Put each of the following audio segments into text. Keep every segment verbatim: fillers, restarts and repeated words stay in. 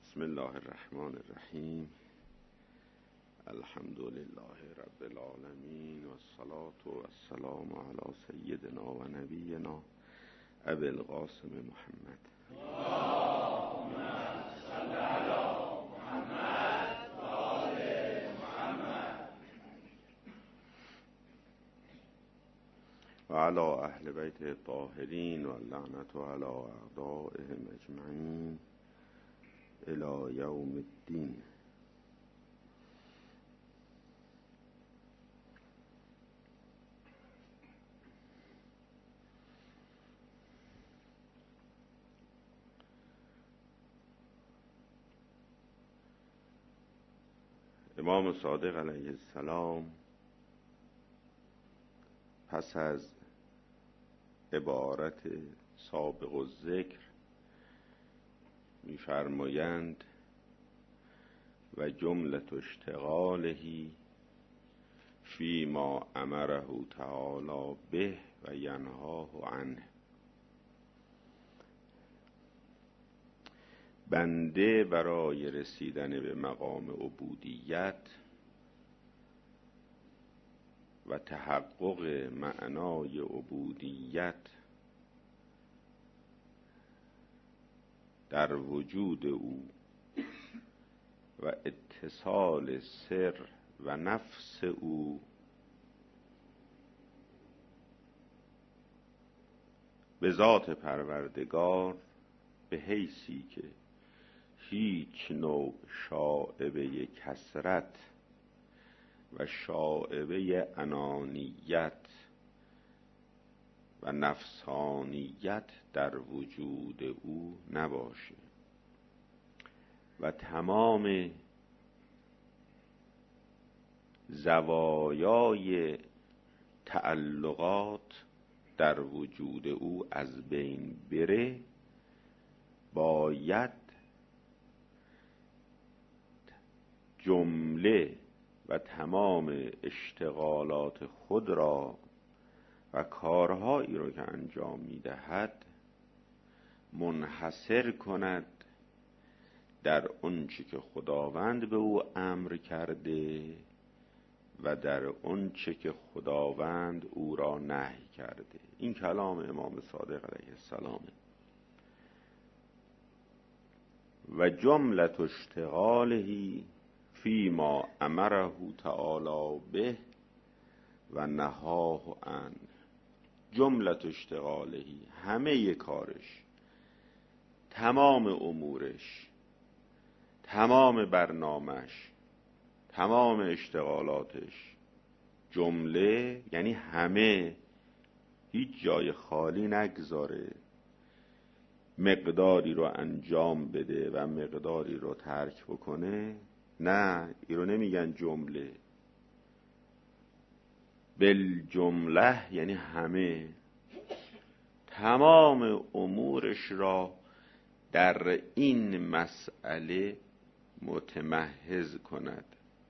بسم الله الرحمن الرحیم. الحمد لله رب العالمین و الصلاة و السلام علی سیدنا و نبینا ابی القاسم محمد. اللهم صل علی محمد و آل محمد و علی اهل بیت الطاهرین و اللعنة علی اعدائهم اجمعین الی یوم الدین. امام صادق علیه السلام پس از عبارت سابق الذکر می‌فرمایند و جملة اشتغاله فیما امره تعالی به و ینهاه عنه. بنده برای رسیدن به مقام عبودیت و تحقق معنای عبودیت در وجود او و اتصال سر و نفس او به ذات پروردگار به حیثی که هیچ نوع شائبه کثرت و شائبه انانیت و نفسانیت در وجود او نباشه و تمام زوایای تعلقات در وجود او از بین بره. باید جمله و تمام اشتغالات خود را و کارهایی را که انجام می‌دهد منحصر کند در آنچه که خداوند به او امر کرده و در آنچه که خداوند او را نهی کرده. این کلام امام صادق علیه السلام. و جملة اشتغاله فیما امره تعالی به و نهاه عنه. جملة اشتغاله، همه کارش، تمام امورش، تمام برنامش، تمام اشتغالاتش، جمله یعنی همه، هیچ جای خالی نگذاره، مقداری رو انجام بده و مقداری رو ترک بکنه. نه، این رو نمیگن جمله. بالجمله یعنی همه، تمام امورش را در این مسئله متمحض کند.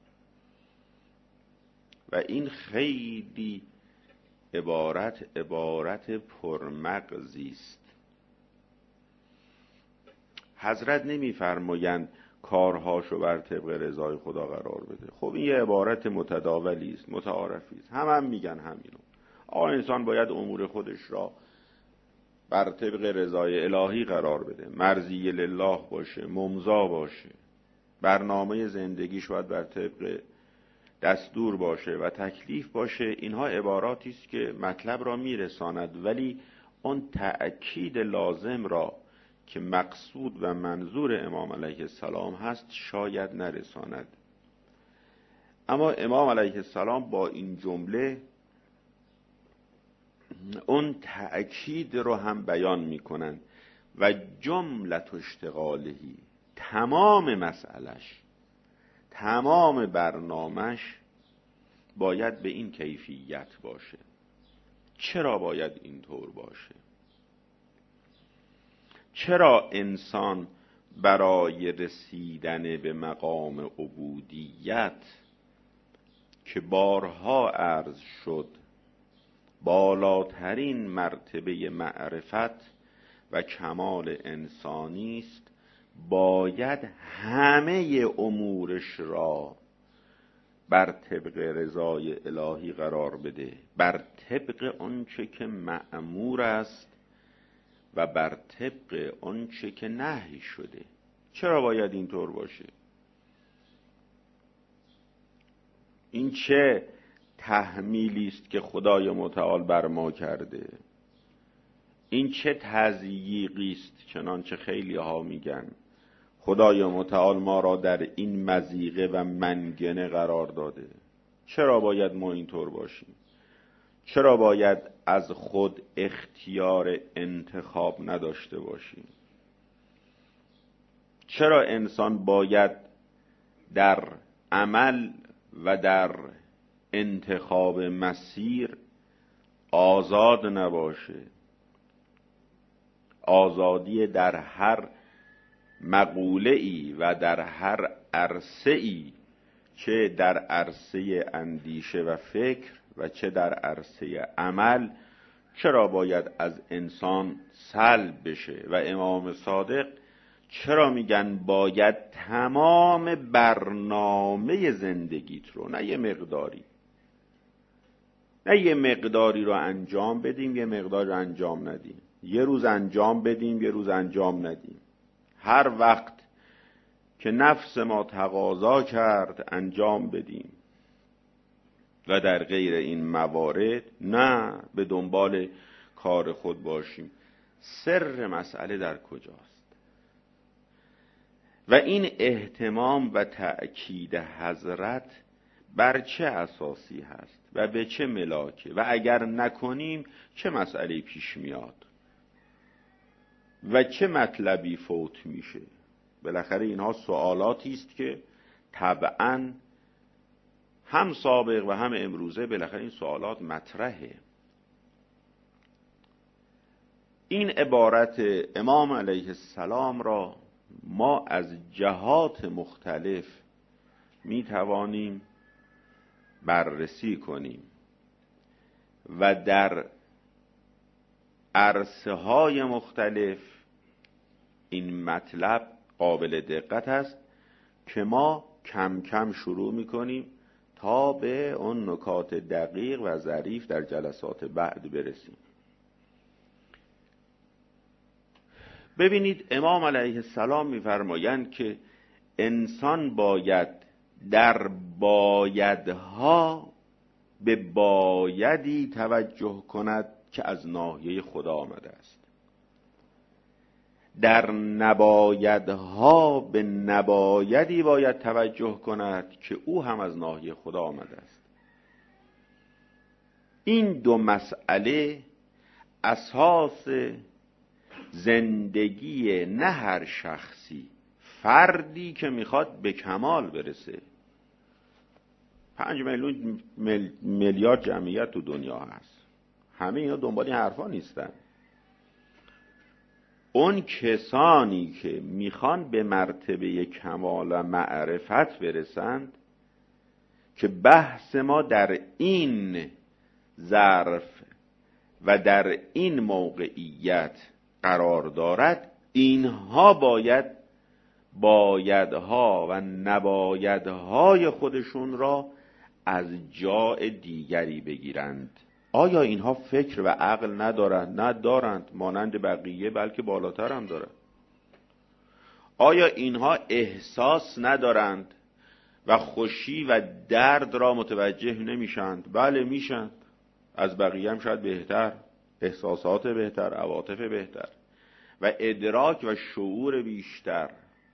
و این خیلی عبارت عبارت پرمغزی است. حضرت نمی‌فرمایند کارهاشو بر طبق رضای خدا قرار بده. خب این یه عبارت متداولی است، متعارفی است، هم هم میگن همینو. آقا انسان باید امور خودش را بر طبق رضای الهی قرار بده، مرضی لله باشه، ممضا باشه، برنامه زندگیش باید بر طبق دستور باشه و تکلیف باشه. اینها عباراتی است که مطلب را میرساند، ولی اون تأکید لازم را که مقصود و منظور امام علیه السلام هست شاید نرساند. اما امام علیه السلام با این جمله اون تأکید رو هم بیان میکنن. و جملة اشتغالهی، تمام مسئلش، تمام برنامش باید به این کیفیت باشه. چرا باید اینطور باشه؟ چرا انسان برای رسیدن به مقام عبودیت که بارها عرض شد بالاترین مرتبه معرفت و کمال انسانی است، باید همه امورش را بر طبق رضای الهی قرار بده، بر طبق آنچه که مأمور است و بر طبق آنچه که نهی شده. چرا باید اینطور باشه؟ این چه تحمیلی است که خدای متعال بر ما کرده؟ این چه تضییقی است چنانچه خیلی ها میگن خدای متعال ما را در این مضیقه و منگنه قرار داده؟ چرا باید ما اینطور باشیم؟ چرا باید از خود اختیار انتخاب نداشته باشیم؟ چرا انسان باید در عمل و در انتخاب مسیر آزاد نباشه؟ آزادی در هر مقوله ای و در هر عرصه ای، چه در عرصه اندیشه و فکر و چه در عرصه عمل، چرا باید از انسان سلب بشه؟ و امام صادق چرا میگن باید تمام برنامه زندگیت رو، نه یه مقداری، نه یه مقداری رو انجام بدیم یه مقدار رو انجام ندیم، یه روز انجام بدیم یه روز انجام ندیم، هر وقت که نفس ما تقاضا کرد انجام بدیم و در غیر این موارد نه به دنبال کار خود باشیم. سر مسئله در کجاست؟ و این اهتمام و تأکید حضرت بر چه اساسی هست و به چه ملاکه؟ و اگر نکنیم چه مسئله پیش میاد و چه مطلبی فوت میشه؟ بالاخره اینها سوالاتی است که طبعاً هم سابق و هم امروزه بالاخره این سوالات مطرحه. این عبارت امام علیه السلام را ما از جهات مختلف می توانیم بررسی کنیم و در عرصه های مختلف این مطلب قابل دقت است که ما کم کم شروع می کنیم تا به اون نکات دقیق و ظریف در جلسات بعد برسیم. ببینید امام علیه السلام می‌فرمایند که انسان باید در بایدها به بایدی توجه کند که از ناحیه خدا آمده است، در نبایدها به نبایدی باید توجه کند که او هم از ناحیه خدا آمده است. این دو مسئله اساس زندگی نه هر شخصی، فردی که میخواد به کمال برسه. پنج میلیون مل... میلیارد جمعیت تو دنیا هست، همه اینا دنبال این حرفا نیستن. اون کسانی که میخوان به مرتبه کمال و معرفت برسند که بحث ما در این ظرف و در این موقعیت قرار دارد، اینها باید بایدها و نبایدهای خودشون را از جای دیگری بگیرند. آیا اینها فکر و عقل ندارند؟ ندارند، مانند بقیه، بلکه بالاتر هم دارند. آیا اینها احساس ندارند و خوشی و درد را متوجه نمیشند؟ بله میشند، از بقیه هم شاید بهتر، احساسات بهتر، عواطف بهتر و ادراک و شعور بیشتر.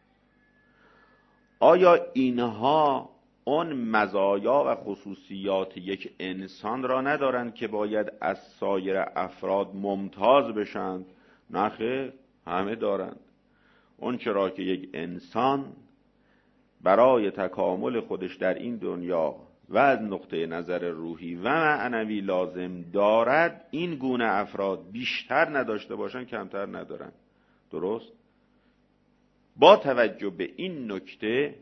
آیا اینها اون مزایا و خصوصیات یک انسان را ندارند که باید از سایر افراد ممتاز بشند؟ نه خیر، همه دارند. اون چرا که یک انسان برای تکامل خودش در این دنیا و از نقطه نظر روحی و معنوی لازم دارد، این گونه افراد بیشتر نداشته باشند کمتر ندارند. درست؟ با توجه به این نکته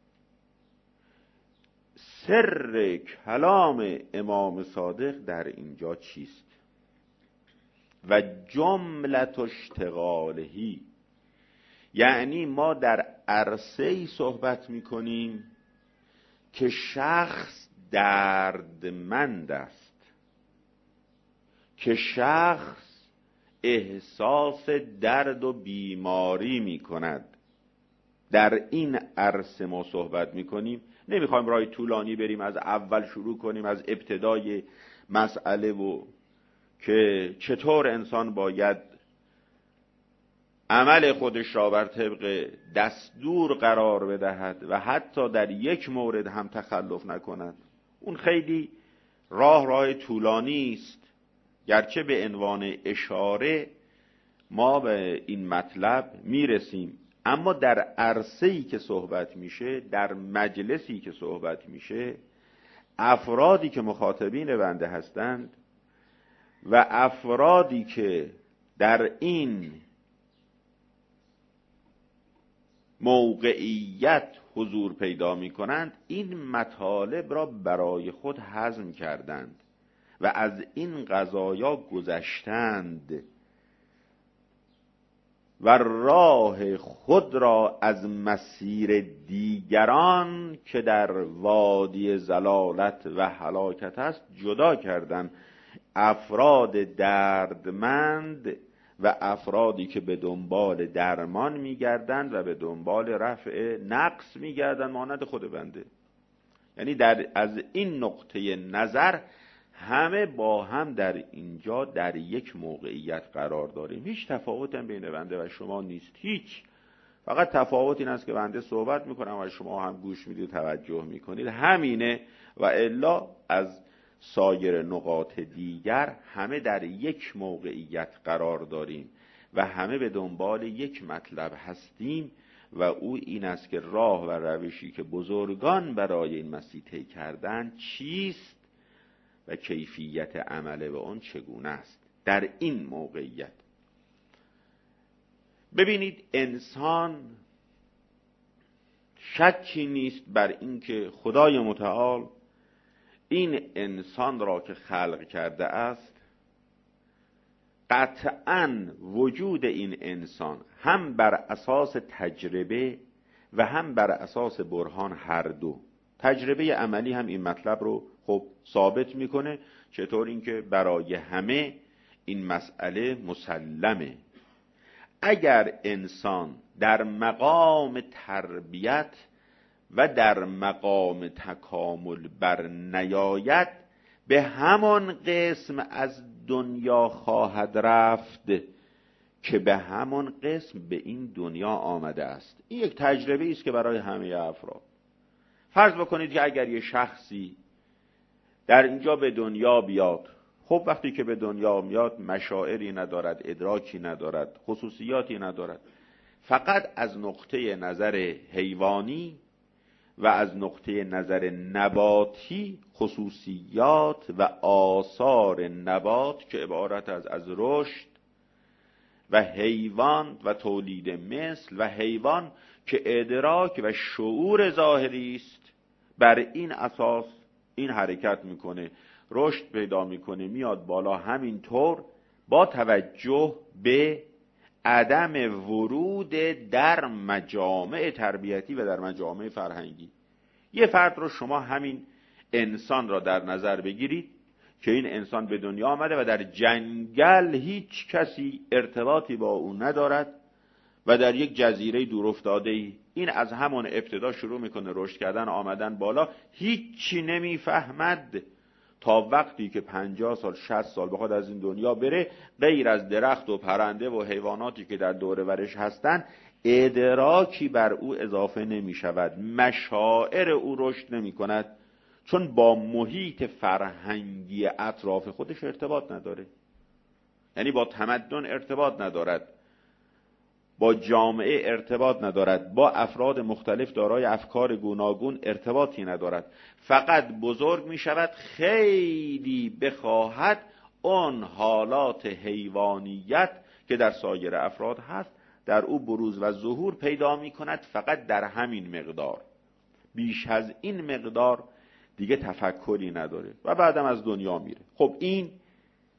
سر کلام امام صادق در اینجا چیست؟ و جملت اشتغالهی، یعنی ما در عرصه‌ای صحبت می‌کنیم که شخص دردمند است، که شخص احساس درد و بیماری می‌کند. در این عرصه ما صحبت می‌کنیم. نمی‌خوایم راه طولانی بریم، از اول شروع کنیم، از ابتدای مسئله و که چطور انسان باید عمل خودش را بر طبق دستور قرار بدهد و حتی در یک مورد هم تخلف نکند. اون خیلی راه راه طولانی است، گرچه به عنوان اشاره ما به این مطلب میرسیم، اما در عرصه‌ای که صحبت میشه، در مجلسی که صحبت میشه، افرادی که مخاطبین بنده هستند و افرادی که در این موقعیت حضور پیدا می کنند، این مطالب را برای خود هضم کردند و از این قضایا گذشتند و راه خود را از مسیر دیگران که در وادی ضلالت و هلاکت است جدا کردند. افراد دردمند و افرادی که به دنبال درمان میگردند و به دنبال رفع نقص میگردند، مانند خود بنده. یعنی در از این نقطه نظر همه با هم در اینجا در یک موقعیت قرار داریم. هیچ تفاوت هم بین بنده و شما نیست، هیچ. فقط تفاوت این است که بنده صحبت میکنم و شما هم گوش میدید، توجه میکنید، همینه. و الا از سایر نقاط دیگر همه در یک موقعیت قرار داریم و همه به دنبال یک مطلب هستیم و او این است که راه و روشی که بزرگان برای این مسیر طی کردند چیست و کیفیت عمل به آن چگونه است. در این موقعیت ببینید، انسان شکی نیست بر اینکه خدای متعال این انسان را که خلق کرده است، قطعاً وجود این انسان هم بر اساس تجربه و هم بر اساس برهان، هر دو تجربه عملی هم این مطلب رو خب ثابت میکنه. چطور؟ اینکه برای همه این مسئله مسلمه. اگر انسان در مقام تربیت و در مقام تکامل بر نیاید، به همان قسم از دنیا خواهد رفت که به همان قسم به این دنیا آمده است. این یک تجربه است که برای همه افراد. فرض بکنید که اگر یه شخصی در اینجا به دنیا بیاد، خب وقتی که به دنیا میاد مشاعری ندارد، ادراکی ندارد، خصوصیاتی ندارد، فقط از نقطه نظر حیوانی و از نقطه نظر نباتی خصوصیات و آثار نبات که عبارت از از رشد و حیوان و تولید مثل و حیوان که ادراک و شعور ظاهری است، بر این اساس این حرکت میکنه، رشد پیدا میکنه، میاد بالا. همینطور با توجه به عدم ورود در مجامع تربیتی و در مجامع فرهنگی. یه فرد رو شما همین انسان را در نظر بگیرید که این انسان به دنیا آمده و در جنگل هیچ کسی ارتباطی با او ندارد و در یک جزیره دور افتاده ای، این از همان ابتدا شروع میکنه رشد کردن، آمدن بالا، هیچی نمیفهمد تا وقتی که پنجاه سال شصت سال بخواد از این دنیا بره، غیر از درخت و پرنده و حیواناتی که در دور ورش هستن ادراکی بر او اضافه نمی شود، مشاعر او رشد نمی کند، چون با محیط فرهنگی اطراف خودش ارتباط نداره. یعنی با تمدن ارتباط ندارد، با جامعه ارتباط ندارد، با افراد مختلف دارای افکار گوناگون ارتباطی ندارد. فقط بزرگ می شود، خیلی بخواهد اون حالات حیوانیت که در سایر افراد هست در او بروز و ظهور پیدا می کند، فقط در همین مقدار. بیش از این مقدار دیگه تفکری نداره و بعدم از دنیا میره. خب این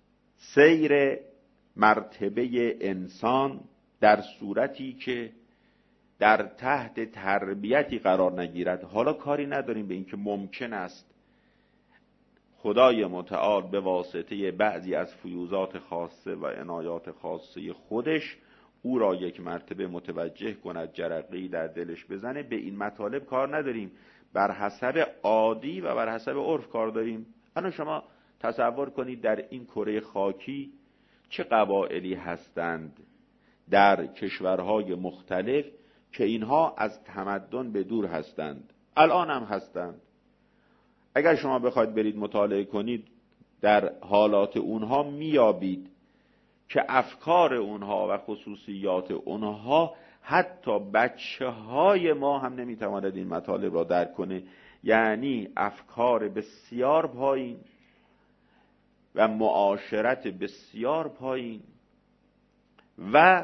سیر مرتبه انسان در صورتی که در تحت تربیتی قرار نگیرد. حالا کاری نداریم به اینکه ممکن است خدای متعال به واسطه بعضی از فیوضات خاصه و عنایات خاصه خودش او را یک مرتبه متوجه کند، جرقه‌ای در دلش بزنه. به این مطالب کار نداریم، بر حسب عادی و بر حسب عرف کار داریم. الان شما تصور کنید در این کره خاکی چه قبایلی هستند در کشورهای مختلف که اینها از تمدن به دور هستند، الان هم هستند. اگر شما بخواید برید مطالعه کنید در حالات اونها میابید که افکار اونها و خصوصیات اونها حتی بچه های ما هم نمیتواند این مطالب را درک کنه. یعنی افکار بسیار پایین و معاشرت بسیار پایین و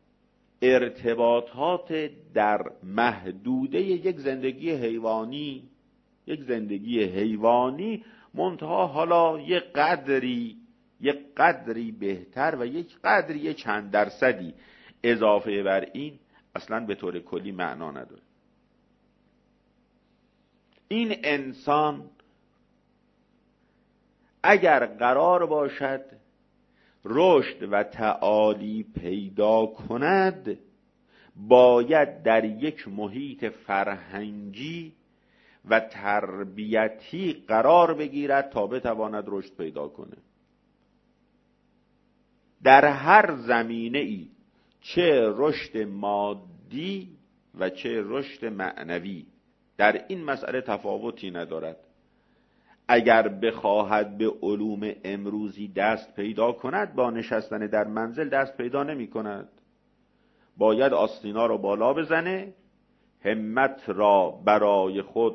ارتباطات در محدوده یک زندگی حیوانی، یک زندگی حیوانی منتها حالا یک قدری یک قدری بهتر و یک قدری چند درصدی اضافه بر این اصلا به طور کلی معنا نداره. این انسان اگر قرار باشد رشد و تعالی پیدا کند، باید در یک محیط فرهنگی و تربیتی قرار بگیرد تا بتواند رشد پیدا کنه. در هر زمینه ای، چه رشد مادی و چه رشد معنوی، در این مسئله تفاوتی ندارد. اگر بخواهد به علوم امروزی دست پیدا کند، با نشستن در منزل دست پیدا نمی کند. باید آستینا را بالا بزنه، همت را برای خود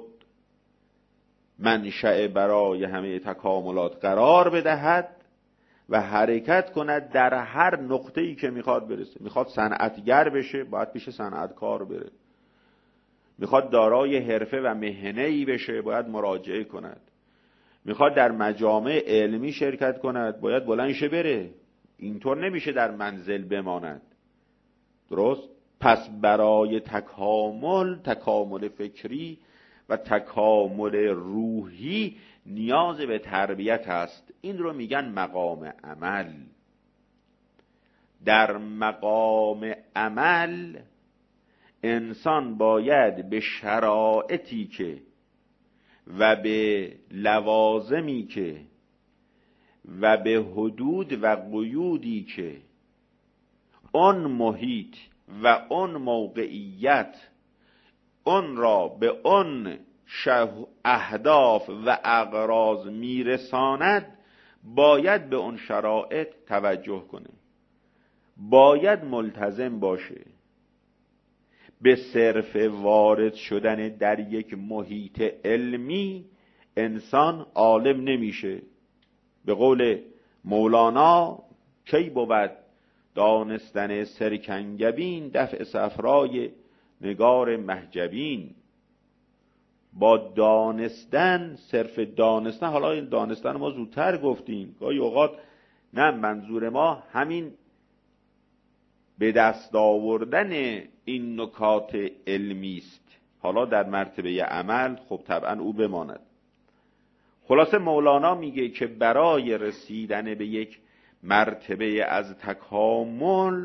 منشأ برای همه تکاملات قرار بدهد و حرکت کند در هر نقطه‌ای که میخواد برسه. میخواد صنعتگر بشه، باید پیش صنعتکار بره. میخواد دارای حرفه و مهنه‌ای بشه، باید مراجعه کند. میخواد در مجامع علمی شرکت کند، باید بلند شه بره. اینطور نمیشه در منزل بماند. درست؟ پس برای تکامل، تکامل فکری و تکامل روحی نیاز به تربیت است. این رو میگن مقام عمل. در مقام عمل انسان باید به شرایطی که و به لوازمی که و به حدود و قیودی که اون محیط و اون موقعیت اون را به اون اهداف و اغراض میرساند، باید به اون شرایط توجه کنه، باید ملتزم باشه. به صرف وارد شدن در یک محیط علمی انسان عالم نمیشه. به قول مولانا کی بود دانستن سرکنگبین، دفع صفرای نگار محجبین. با دانستن، صرف دانستن، حالا این دانستن ما زودتر گفتیم، گاهی اوقات نه، منظور ما همین به دست آوردن این نکات علمی است. حالا در مرتبه عمل خب طبعا او بماند. خلاصه مولانا میگه که برای رسیدن به یک مرتبه از تکامل،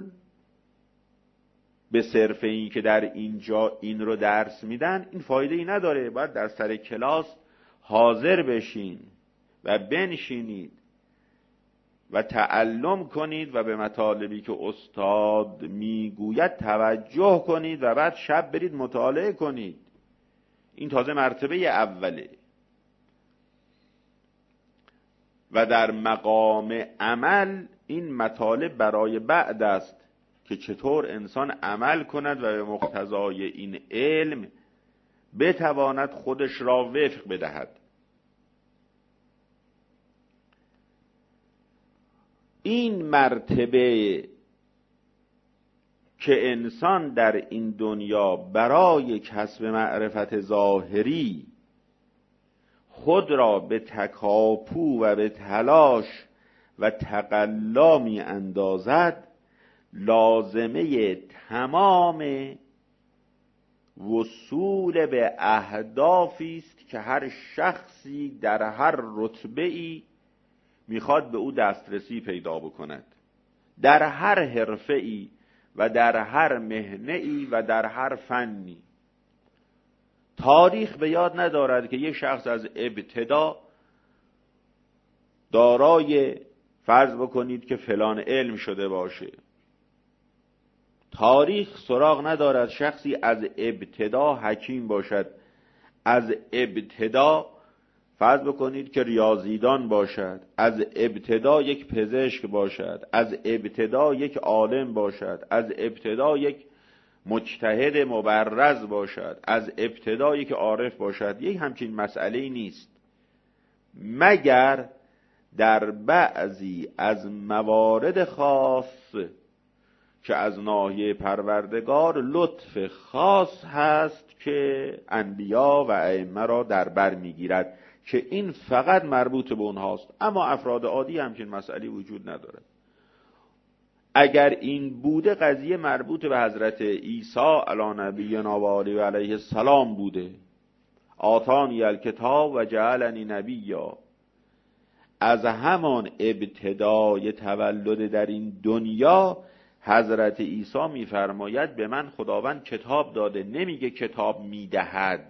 به صرف این که در اینجا این رو درس میدن این فایده ای نداره. باید در سر کلاس حاضر بشین و بنشینید و تعلم کنید و به مطالبی که استاد میگوید توجه کنید و بعد شب برید مطالعه کنید. این تازه مرتبه اوله. و در مقام عمل این مطالب برای بعد است که چطور انسان عمل کند و به مقتضای این علم بتواند خودش را وفق بدهد. این مرتبه که انسان در این دنیا برای کسب معرفت ظاهری خود را به تکاپو و به تلاش و تقلا می اندازد، لازمه تمام وصول به اهدافی است که هر شخصی در هر رتبه‌ای میخواد به او دسترسی پیدا بکند، در هر حرفه‌ای و در هر مهنه‌ای و در هر فنی. تاریخ به یاد ندارد که یک شخص از ابتدا دارای فرض بکنید که فلان علم شده باشه. تاریخ سراغ ندارد شخصی از ابتدا حکیم باشد، از ابتدا فرض بکنید که ریاضیدان باشد، از ابتدا یک پزشک باشد، از ابتدا یک عالم باشد، از ابتدا یک مجتهد مبرز باشد، از ابتدا یک عارف باشد. یک همچین مسئله‌ای نیست، مگر در بعضی از موارد خاص که از ناحیه پروردگار لطف خاص هست که انبیا و ائمه را در بر میگیرد که این فقط مربوط به اونهاست، اما افراد عادی همچین مسئله وجود نداره. اگر این بوده قضیه مربوط به حضرت عیسی علی نبینا و آله و علیه السلام بوده. آتانی الکتاب و جعلنی نبیا. از همان ابتدای تولد در این دنیا حضرت عیسی میفرماید به من خداوند کتاب داده، نمیگه کتاب میدهد،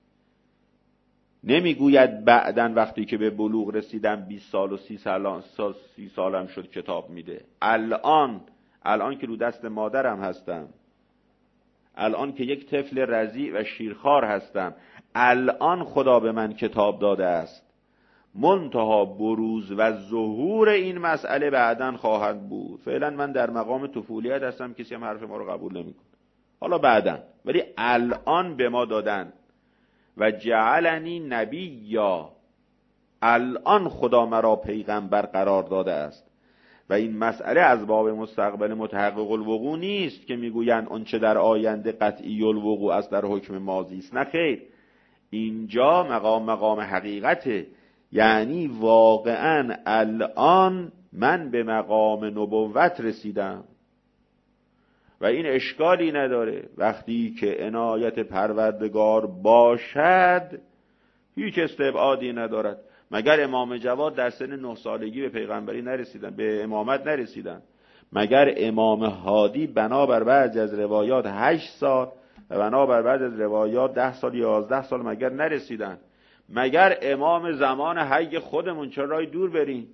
نمیگوید بعدن وقتی که به بلوغ رسیدم بیست سال و سی سال سی سالم شد کتاب میده. الان الان که رو دست مادرم هستم، الان که یک طفل رضیع و شیرخوار هستم، الان خدا به من کتاب داده است. منتها بروز و ظهور این مسئله بعدن خواهد بود. فعلا من در مقام طفولیت هستم، کسی هم حرف ما رو قبول نمیکنه. حالا بعدن، ولی الان به ما دادن و جعلنی نبیا، الان خدا مرا پیغمبر قرار داده است. و این مسئله از باب مستقبل متحقق الوقوع نیست که میگویند اون چه در آینده قطعی الوقوع است در حکم ماضی است. نه خیر، اینجا مقام مقام حقیقته، یعنی واقعا الان من به مقام نبوت رسیدم و این اشکالی نداره. وقتی که عنایت پروردگار باشد هیچ استبعادی ندارد. مگر امام جواد در سن نه سالگی به پیغمبری نرسیدن، به امامت نرسیدن؟ مگر امام هادی بنابر بعضی از روایات هشت سال و بنابر بعضی از روایات ده سال یازده سال مگر نرسیدن؟ مگر امام زمان حی خودمون چرا راه دور بریم؟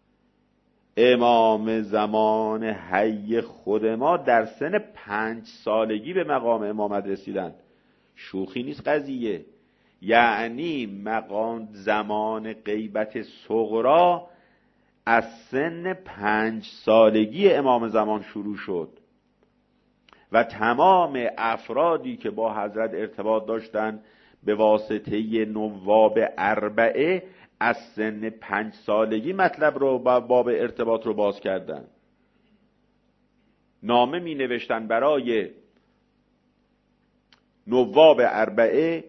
امام زمان حی خود ما در سن پنج سالگی به مقام امامت رسیدن. شوخی نیست قضیه. یعنی مقام زمان غیبت صغرا از سن پنج سالگی امام زمان شروع شد و تمام افرادی که با حضرت ارتباط داشتند به واسطه نواب اربعه از سن پنج سالگی مطلب رو باب ارتباط رو باز کردن. نامه می نوشتن برای نواب اربعه،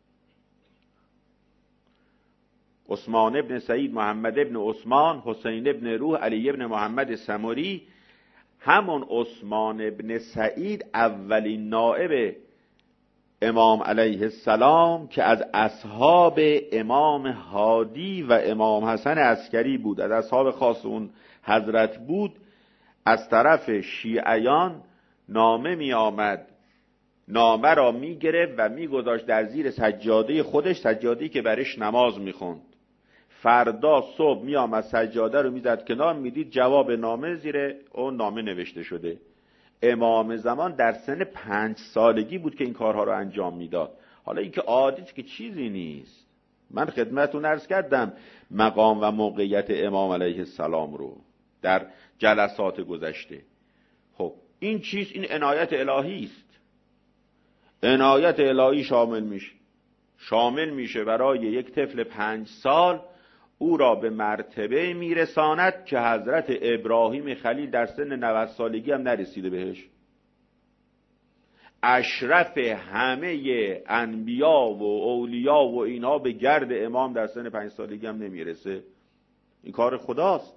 عثمان ابن سعید، محمد ابن عثمان، حسین ابن روح، علی ابن محمد سمری. همون عثمان ابن سعید اولین نائب امام علیه السلام که از اصحاب امام هادی و امام حسن عسکری بود، از اصحاب خاص اون حضرت بود، از طرف شیعیان نامه می آمد، نامه را می گرفت و می گذاشت در زیر سجاده خودش، سجاده‌ای که برش نماز می خوند. فردا صبح می آمد سجاده رو می زد کنار، می دید جواب نامه زیر اون نامه نوشته شده. امام زمان در سن پنج سالگی بود که این کارها رو انجام میداد. حالا این که عادی که چیزی نیست. من خدمتتون عرض کردم مقام و موقعیت امام علیه السلام رو در جلسات گذشته. خب این چیز، این عنایت الهی است. عنایت الهی شامل میشه شامل میشه برای یک طفل پنج سال، او را به مرتبه میرساند که حضرت ابراهیم خلیل در سن نود سالگی هم نرسیده بهش. اشرف همه انبیا و اولیا و اینها به گرد امام در سن پنج سالگی هم نمیرسه. این کار خداست.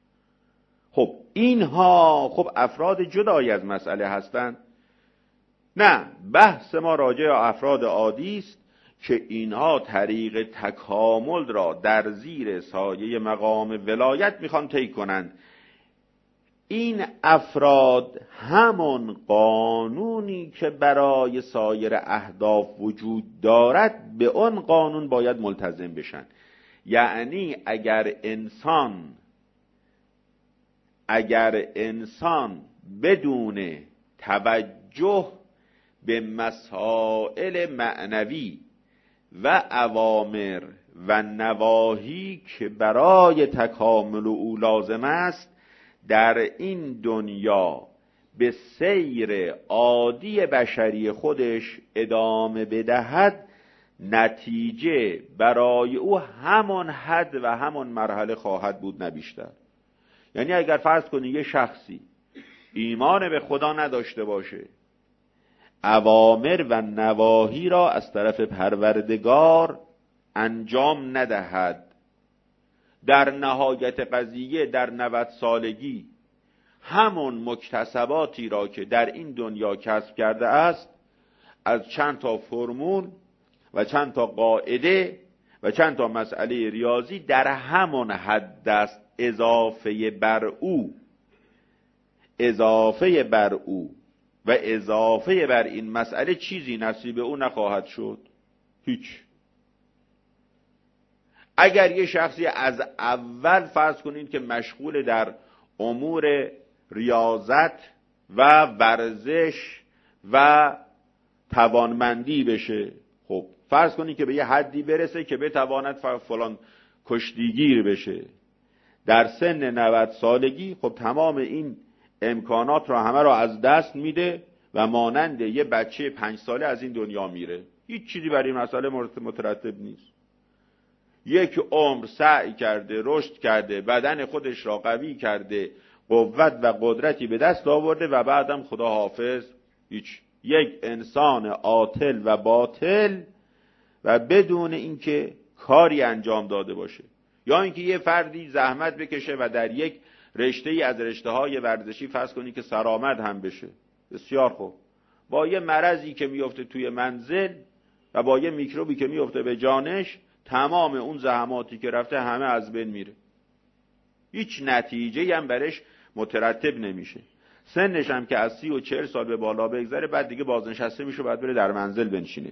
خب اینها خب افراد جدایی از مسئله هستند. نه، بحث ما راجع به افراد عادی است که اینها طریق تکامل را در زیر سایه مقام ولایت میخوان طی کنند. این افراد همون قانونی که برای سایر اهداف وجود دارد به اون قانون باید ملتزم بشن. یعنی اگر انسان اگر انسان بدون توجه به مسائل معنوی و اوامر و نواهی که برای تکامل او لازم است در این دنیا به سیر عادی بشری خودش ادامه بدهد، نتیجه برای او همان حد و همان مرحله خواهد بود، نه بیشتر. یعنی اگر فرض کنی یه شخصی ایمان به خدا نداشته باشه، اوامر و نواهی را از طرف پروردگار انجام ندهد، در نهایت قضیه در نود سالگی همون مکتسباتی را که در این دنیا کسب کرده است از چند تا فرمول و چند تا قاعده و چند تا مسئله ریاضی در همون حد است، اضافه بر او اضافه بر او و اضافه بر این مسئله چیزی نصیب او نخواهد شد، هیچ. اگر یه شخصی از اول فرض کنید که مشغول در امور ریاضت و ورزش و توانمندی بشه، خب فرض کنید که به یه حدی برسه که بتواند فلان کشتیگیر بشه، در سن نود سالگی خب تمام این امکانات را همه را از دست میده و مانند یه بچه پنج ساله از این دنیا میره، هیچ چیزی برای این مسئله مترتب نیست. یک عمر سعی کرده، رشد کرده، بدن خودش را قوی کرده، قوت و قدرتی به دست آورده و بعدم خدا حافظ، هیچ. یک انسان عاطل و باطل و بدون اینکه کاری انجام داده باشه. یا اینکه یه فردی زحمت بکشه و در یک رشته ای از رشته های ورزشی فرض کنی که سرآمد هم بشه، بسیار خوب، با یه مرضی که میفته توی منزل و با یه میکروبی که میفته به جانش، تمام اون زحماتی که رفته همه از بین میره، هیچ نتیجه هم برش مترتب نمیشه. سنش هم که از سی و چهل سال به بالا بگذره بعد دیگه بازنشسته میشه، بعد بره در منزل بنشینه.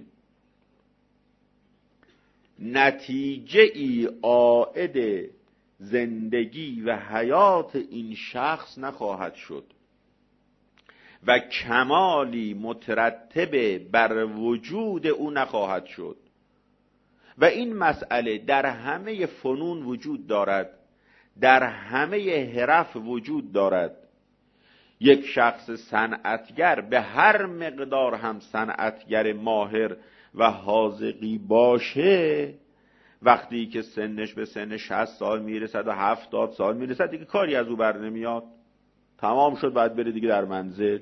نتیجه ای عائد زندگی و حیات این شخص نخواهد شد و کمالی مترتب بر وجود او نخواهد شد. و این مسئله در همه فنون وجود دارد، در همه حرف وجود دارد. یک شخص صنعتگر به هر مقدار هم صنعتگر ماهر و حاذقی باشه، وقتی که سنش به سن شصت سال میرسد و هفتاد سال میرسد دیگه کاری از او بر نمیاد، تمام شد، باید بره دیگه در منزل.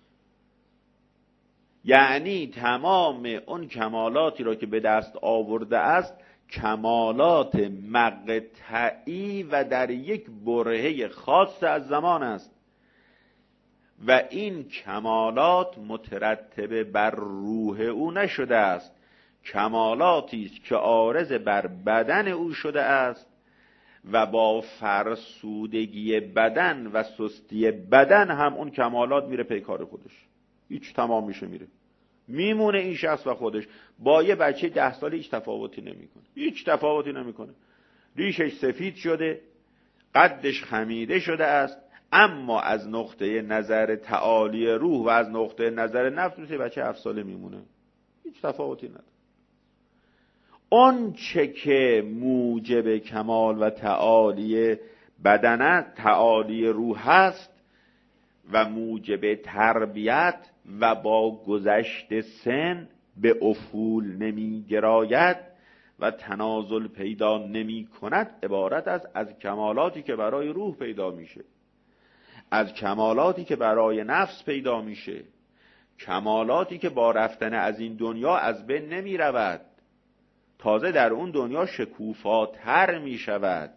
یعنی تمام اون کمالاتی را که به دست آورده است کمالات مقطعی و در یک برهه خاص از زمان است و این کمالات مترتب بر روح او نشده است، کمالاتی است که عارض بر بدن او شده است و با فرسودگی بدن و سستی بدن هم اون کمالات میره پیکار خودش، هیچ، تمام میشه میره، میمونه این شخص و خودش با یه بچه ده ساله هیچ تفاوتی نمیکنه، هیچ تفاوتی نمیکنه. ریشش سفید شده، قدش خمیده شده است، اما از نقطه نظر تعالی روح و از نقطه نظر نفس مثل بچه هفت ساله میمونه، هیچ تفاوتی نداره. اون چه که موجب کمال و تعالی بدن، تعالی روح هست و موجب تربیت و با گذشت سن به افول نمی گراید و تنازل پیدا نمی کند، عبارت است از کمالاتی که برای روح پیدا میشه، از کمالاتی که برای نفس پیدا میشه، کمالاتی که با رفتن از این دنیا از بین نمی رود، تازه در اون دنیا شکوفاتر می شود،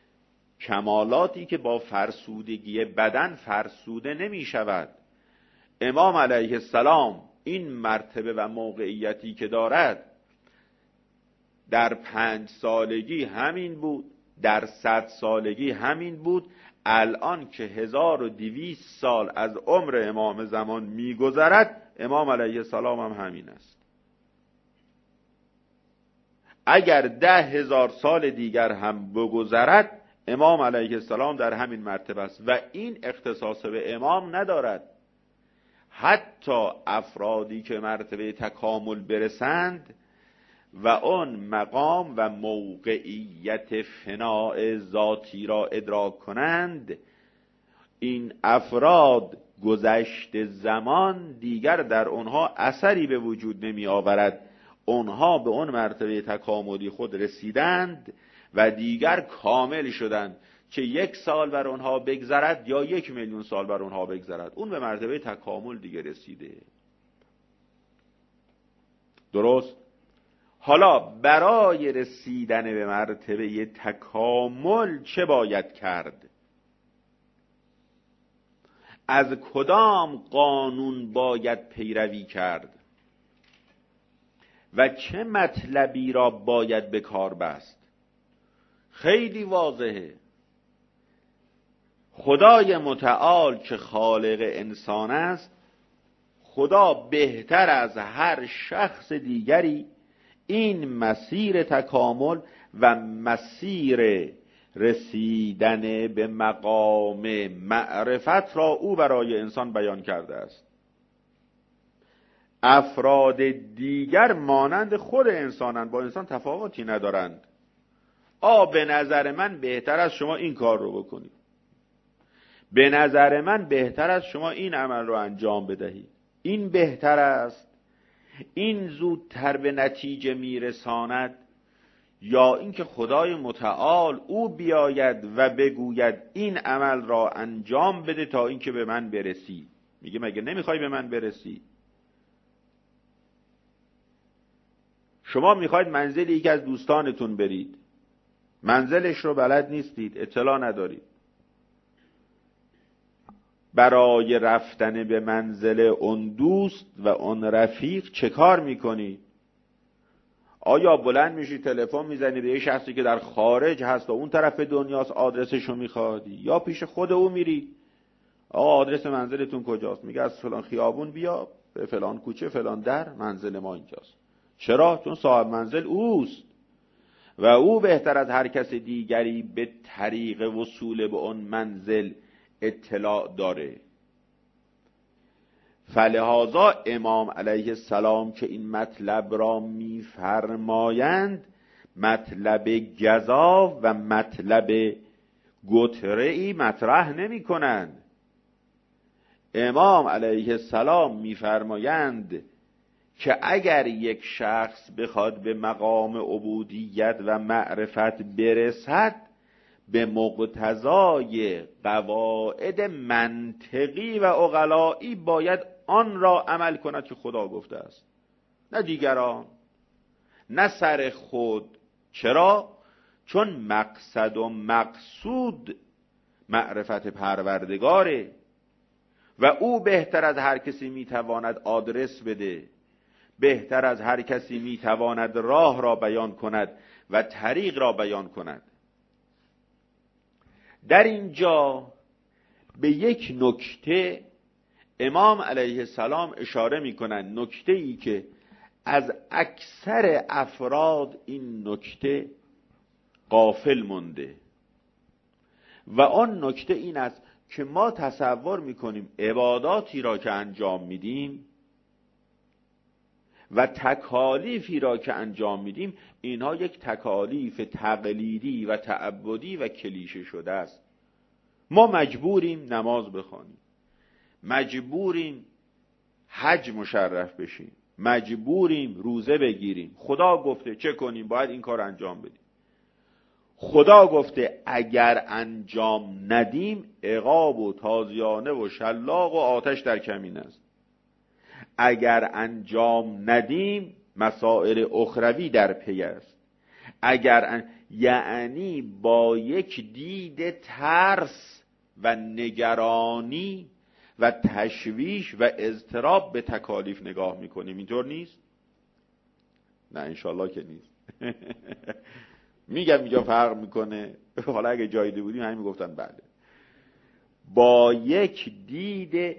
کمالاتی که با فرسودگی بدن فرسوده نمی شود. امام علیه السلام این مرتبه و موقعیتی که دارد در پنج سالگی همین بود، در صد سالگی همین بود، الان که هزار و دویست سال از عمر امام زمان میگذرد امام علیه السلام هم همین است. اگر ده هزار سال دیگر هم بگذرد امام علیه السلام در همین مرتبه است و این اختصاص به امام ندارد. حتی افرادی که مرتبه تکامل برسند و اون مقام و موقعیت فناء ذاتی را ادراک کنند، این افراد گذشت زمان دیگر در اونها اثری به وجود نمی آورد. اونها به اون مرتبه تکاملی خود رسیدند و دیگر کامل شدند، چه یک سال بر اونها بگذرد یا یک میلیون سال بر اونها بگذرد، اون به مرتبه تکامل دیگه رسیده. درست؟ حالا برای رسیدن به مرتبه تکامل چه باید کرد؟ از کدام قانون باید پیروی کرد و چه مطلبی را باید به کار بست؟ خیلی واضحه. خدای متعال که خالق انسان است، خدا بهتر از هر شخص دیگری این مسیر تکامل و مسیر رسیدن به مقام معرفت را او برای انسان بیان کرده است. افراد دیگر مانند خود انسانند، با انسان تفاوتی ندارند. آ به نظر من بهتر است شما این کار رو بکنید، به نظر من بهتر است شما این عمل رو انجام بدهید، این بهتر است، این زودتر به نتیجه میرساند، یا اینکه خدای متعال او بیاید و بگوید این عمل را انجام بده تا اینکه به من برسی. میگه مگه نمیخوای به من برسی؟ شما میخواید منزل یکی از دوستانتون برید، منزلش رو بلد نیستید، اطلاع ندارید. برای رفتن به منزل اون دوست و اون رفیق چه کار میکنید؟ آیا بلند میشی تلفن میزنی به یه شخصی که در خارج هست و اون طرف دنیاست آدرسشو میخوادی، یا پیش خود او میری آقا آدرس منزلتون کجاست؟ میگه از فلان خیابون بیا به فلان کوچه فلان در، منزل ما اینجاست. چرا؟ چون صاحب منزل اوست و او بهتر از هر کس دیگری به طریق وصول به اون منزل اطلاع داره. فلهذا امام علیه السلام که این مطلب را میفرمایند مطلب گزاف و مطلب گتره‌ای مطرح نمی کنند. امام علیه السلام میفرمایند که اگر یک شخص بخواد به مقام عبودیت و معرفت برسد به مقتضای قواعد منطقی و عقلایی باید آن را عمل کند که خدا گفته است، نه دیگران، نه سر خود. چرا؟ چون مقصد و مقصود معرفت پروردگاره و او بهتر از هر کسی میتواند آدرس بده، بهتر از هر کسی میتواند راه را بیان کند و طریق را بیان کند. در اینجا به یک نکته امام علیه السلام اشاره میکنند، نکته ای که از اکثر افراد این نکته غافل مونده و آن نکته این است که ما تصور میکنیم عباداتی را که انجام میدیم و تکالیفی را که انجام میدیم اینها یک تکالیف تقلیدی و تعبدی و کلیشه شده است. ما مجبوریم نماز بخوانیم، مجبوریم حج مشرف بشیم، مجبوریم روزه بگیریم. خدا گفته چه کنیم؟ باید این کار انجام بدیم. خدا گفته اگر انجام ندیم عقاب و تازیانه و شلاق و آتش در کمین است. اگر انجام ندیم مسائل اخروی در پی است. اگر ان... یعنی با یک دید ترس و نگرانی و تشویش و اضطراب به تکالیف نگاه میکنیم. اینطور نیست؟ نه انشالله که نیست. میگم اینجا فرق میکنه. حالا اگه جایده بودیم همین میگفتن بله. با یک دید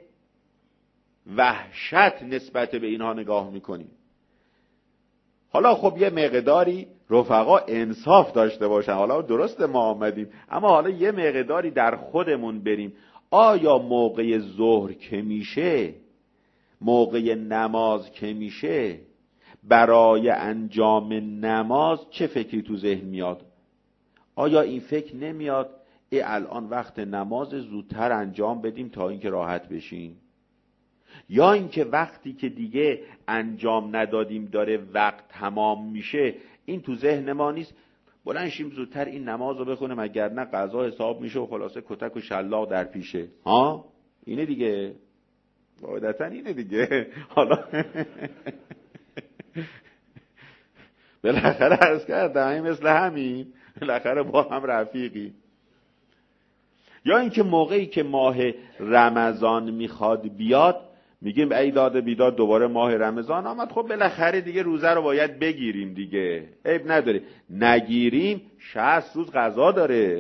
وحشت نسبت به اینها نگاه میکنیم. حالا خب یه مقداری رفقا انصاف داشته باشن. حالا درست ما آمدیم، اما حالا یه مقداری در خودمون بریم. آیا موقع ظهر که میشه، موقع نماز که میشه، برای انجام نماز چه فکری تو ذهن میاد؟ آیا این فکر نمیاد ای الان وقت نماز، زودتر انجام بدیم تا اینکه راحت بشیم؟ یا اینکه وقتی که دیگه انجام ندادیم داره وقت تمام میشه، این تو ذهن ما نیست بلند شیم زودتر این نماز رو بخونیم اگر نه قضا حساب میشه و خلاصه کتک و شلاق در پیشه؟ ها اینه دیگه، قاعدتا اینه دیگه. حالا بالاخره عرض کردم این مثل همین، بالاخره با هم رفیقی. یا اینکه موقعی که ماه رمضان میخواد بیاد میگیم ای داد بیداد دوباره ماه رمضان آمد، خب بالاخره دیگه روزه رو باید بگیریم دیگه، عیب نداره. نگیریم شصت روز قضا داره،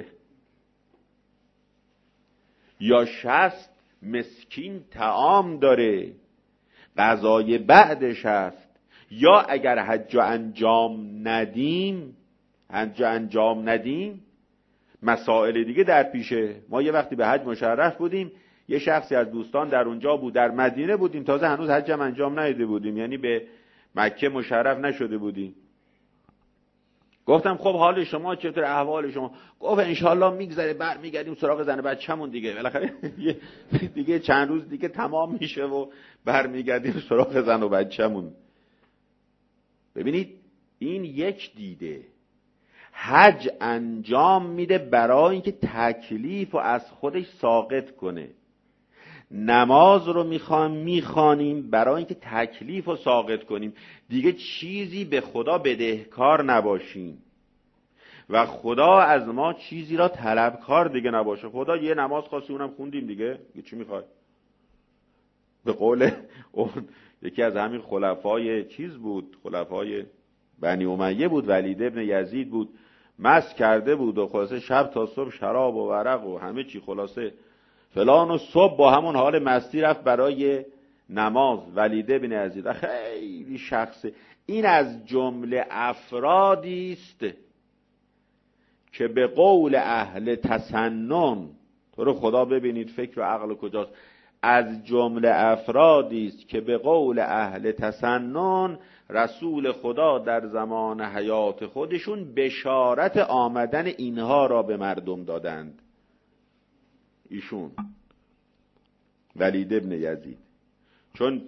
یا شصت مسکین طعام داره، قضای بعدش هست. یا اگر حج انجام ندیم حج انجام ندیم مسائل دیگه در پیشه. ما یه وقتی به حج مشرف بودیم، یه شخصی از دوستان در اونجا بود، در مدینه بودیم، تازه هنوز حجم انجام ندیده بودیم، یعنی به مکه مشرف نشده بودیم. گفتم خب حال شما چطور، احوال شما؟ گفت انشالله میگذره بر میگردیم سراغ زن بچه‌مون دیگه، بالاخره دیگه چند روز دیگه تمام میشه و بر میگردیم سراغ زن و بچه‌مون. ببینید این یک دیده. حج انجام میده برای اینکه تکلیف رو از خودش ساقط کنه، نماز رو میخوام میخوانیم برای اینکه تکلیف رو ساقط کنیم، دیگه چیزی به خدا بدهکار نباشیم و خدا از ما چیزی را طلبکار دیگه نباشه. خدا یه نماز خواستی اونم خوندیم دیگه، چی میخوای؟ به قول اون یکی از همین خلفای چیز بود، خلفای بنی امیه بود، ولید ابن یزید بود، مست کرده بود و خلاصه شب تا صبح شراب و ورق و همه چی خلاصه فلان، و صبح با همون حال مستی رفت برای نماز. ولید ابن یزید خیلی شخصه. این از جمله افرادی است که به قول اهل تسنن، تو رو خدا ببینید فکر و عقل کجاست، از جمله افرادی است که به قول اهل تسنن رسول خدا در زمان حیات خودشون بشارت آمدن اینها را به مردم دادند. ایشون ولید ابن یزید. چون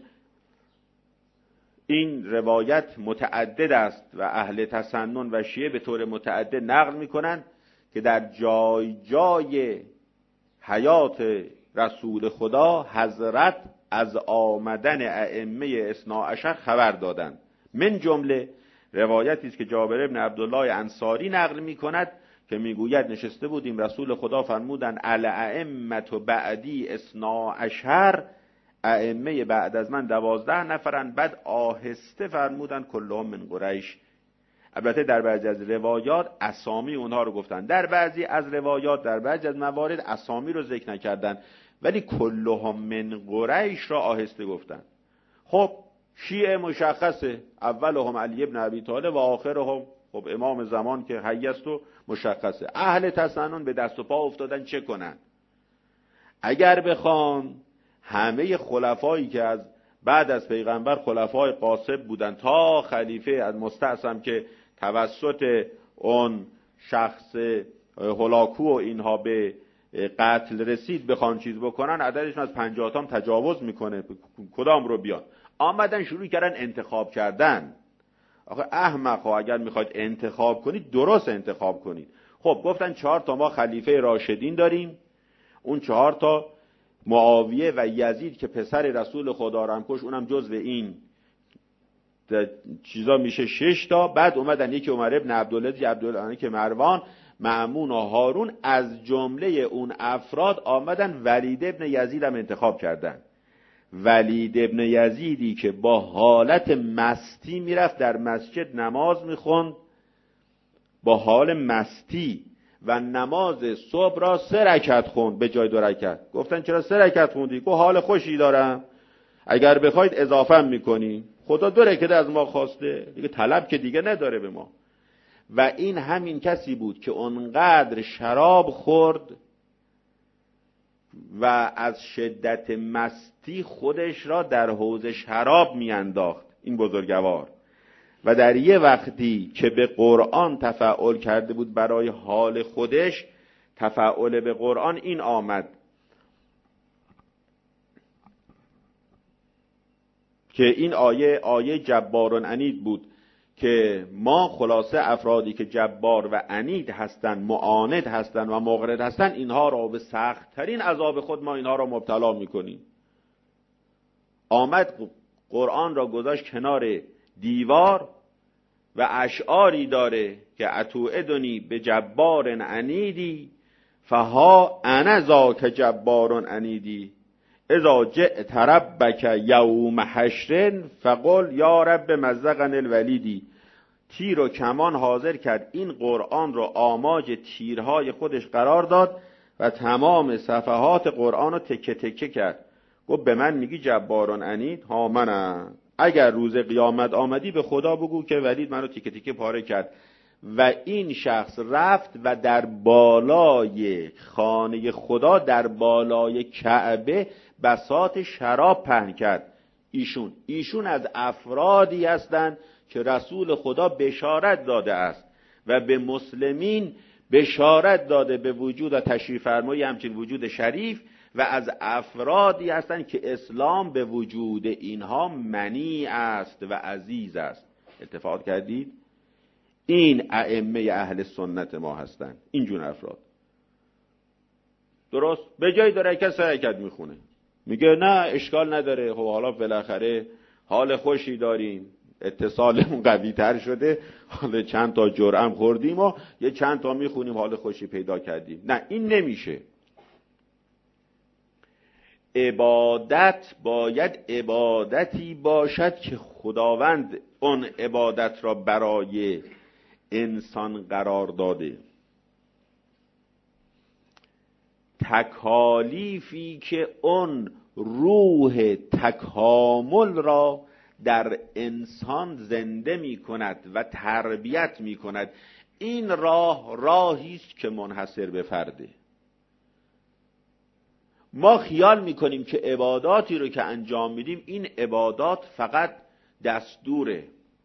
این روایت متعدد است و اهل تسنن و شیعه به طور متعدد نقل میکنند که در جای جای حیات رسول خدا حضرت از آمدن ائمه اثنا عشر خبر دادند. من جمله روایتی است که جابر ابن عبدالله انصاری نقل میکند که میگوید نشسته بودیم رسول خدا فرمودند الائمه بعدی اثنا عشر، ائمه بعد از من دوازده نفرن. بعد آهسته فرمودند کلهم من قریش. البته در بعضی از روایات اسامی اونها رو گفتن، در بعضی از روایات در بعضی از موارد اسامی رو ذکر نکردن، ولی کلهم من قریش را آهسته گفتن. خب شیعه مشخصه، اولهم علی ابن ابی طالب و آخرهم خب امام زمان که حی است و مشخصه. اهل تسنن به دست و پا افتادن چه کنن؟ اگر بخوان همه خلفایی که از بعد از پیغمبر خلفای قاصب بودن تا خلیفه از مستعصم که توسط اون شخص هولاکو و اینها به قتل رسید بخوان چیز بکنن، عددشون از پنجاه تا تجاوز میکنه. کدام رو بیان؟ آمدن شروع کردن انتخاب کردن. آخه احمق ها، اگر میخواید انتخاب کنید درست انتخاب کنید. خب گفتن چهار تا ما خلیفه راشدین داریم، اون چهار تا معاویه و یزید که پسر رسول خدا رو هم کش، اونم جزو این چیزا میشه شش تا. بعد اومدن یکی عمر ابن عبدالعزیز، عبدالله که مروان، مأمون و هارون از جمله اون افراد آمدن ولید ابن یزید هم انتخاب کردن. ولید ابن یزیدی که با حالت مستی میرفت در مسجد نماز میخوند، با حال مستی، و نماز صبح را سه رکعت خوند به جای دو رکعت. گفتن چرا سه رکعت خوندی؟ گفت حال خوشی دارم، اگر بخواید اضافه میکنی، خدا دو رکعت از ما خواسته دیگه، طلب که دیگه نداره به ما. و این همین کسی بود که اونقدر شراب خورد و از شدت مستی خودش را در حوض شراب میانداخت، این بزرگوار. و در یه وقتی که به قرآن تفاعل کرده بود برای حال خودش، تفاعل به قرآن این آمد که این آیه آیه جبار عنید بود که ما خلاصه افرادی که جبار و عنید هستند، معاند هستند و مغرض هستند، اینها را به سخت ترین عذاب خود ما اینها را مبتلا میکنیم. آمد قرآن را گذاشت کنار دیوار و اشعاری داره که اتوعدنی به جبار عنیدی فها انا ذاک جبار عنیدی اذا جئت ربک یوم حشر فقل یا رب مزقن الولیدی. تیر و کمان حاضر کرد، این قرآن رو آماج تیرهای خودش قرار داد و تمام صفحات قرآن رو تکه تکه کرد. گفت به من میگی جبارون عنید؟ ها منم. اگر روز قیامت آمدی به خدا بگو که ولید منو تیکه تیکه پاره کرد. و این شخص رفت و در بالای خانه خدا، در بالای کعبه، بساط شراب پهن کرد. ایشون ایشون از افرادی هستند که رسول خدا بشارت داده است و به مسلمین بشارت داده به وجود و تشریف فرمایی همچین وجود شریف، و از افرادی هستند که اسلام به وجود اینها منیع است و عزیز است. اتفاق کردید؟ این ائمه اهل سنت ما هستند، این جون افراد. درست؟ به جای دو رکعت سه رکعت میخونه، میگه نه اشکال نداره، خب حالا بالاخره حال خوشی داریم، اتصالمون قوی تر شده، حالا چند تا جرعم خوردیم و یه چند تا میخونیم حال خوشی پیدا کردیم. نه، این نمیشه. عبادت باید عبادتی باشد که خداوند اون عبادت را برای انسان قرار داده. تکالیفی که اون روح تکامل را در انسان زنده می کند و تربیت می کند. این راه راهی است که منحصر به فرده. ما خیال میکنیم که عباداتی رو که انجام میدیم، این عبادات فقط دستوره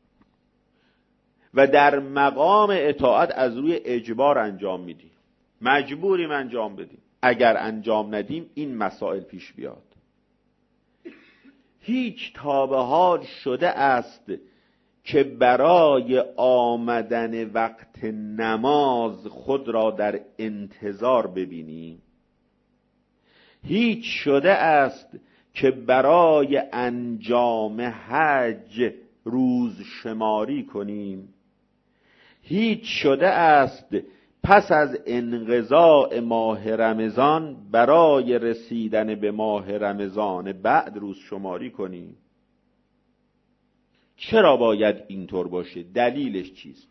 و در مقام اطاعت از روی اجبار انجام میدیم، مجبوریم انجام بدیم. اگر انجام ندیم این مسائل پیش بیاد. هیچ تا به حال شده است که برای آمدن وقت نماز خود را در انتظار ببینیم؟ هیچ شده است که برای انجام حج روز شماری کنیم؟ هیچ شده است پس از انقضاء ماه رمضان برای رسیدن به ماه رمضان بعد روز شماری کنیم؟ چرا باید اینطور باشه؟ دلیلش چیست؟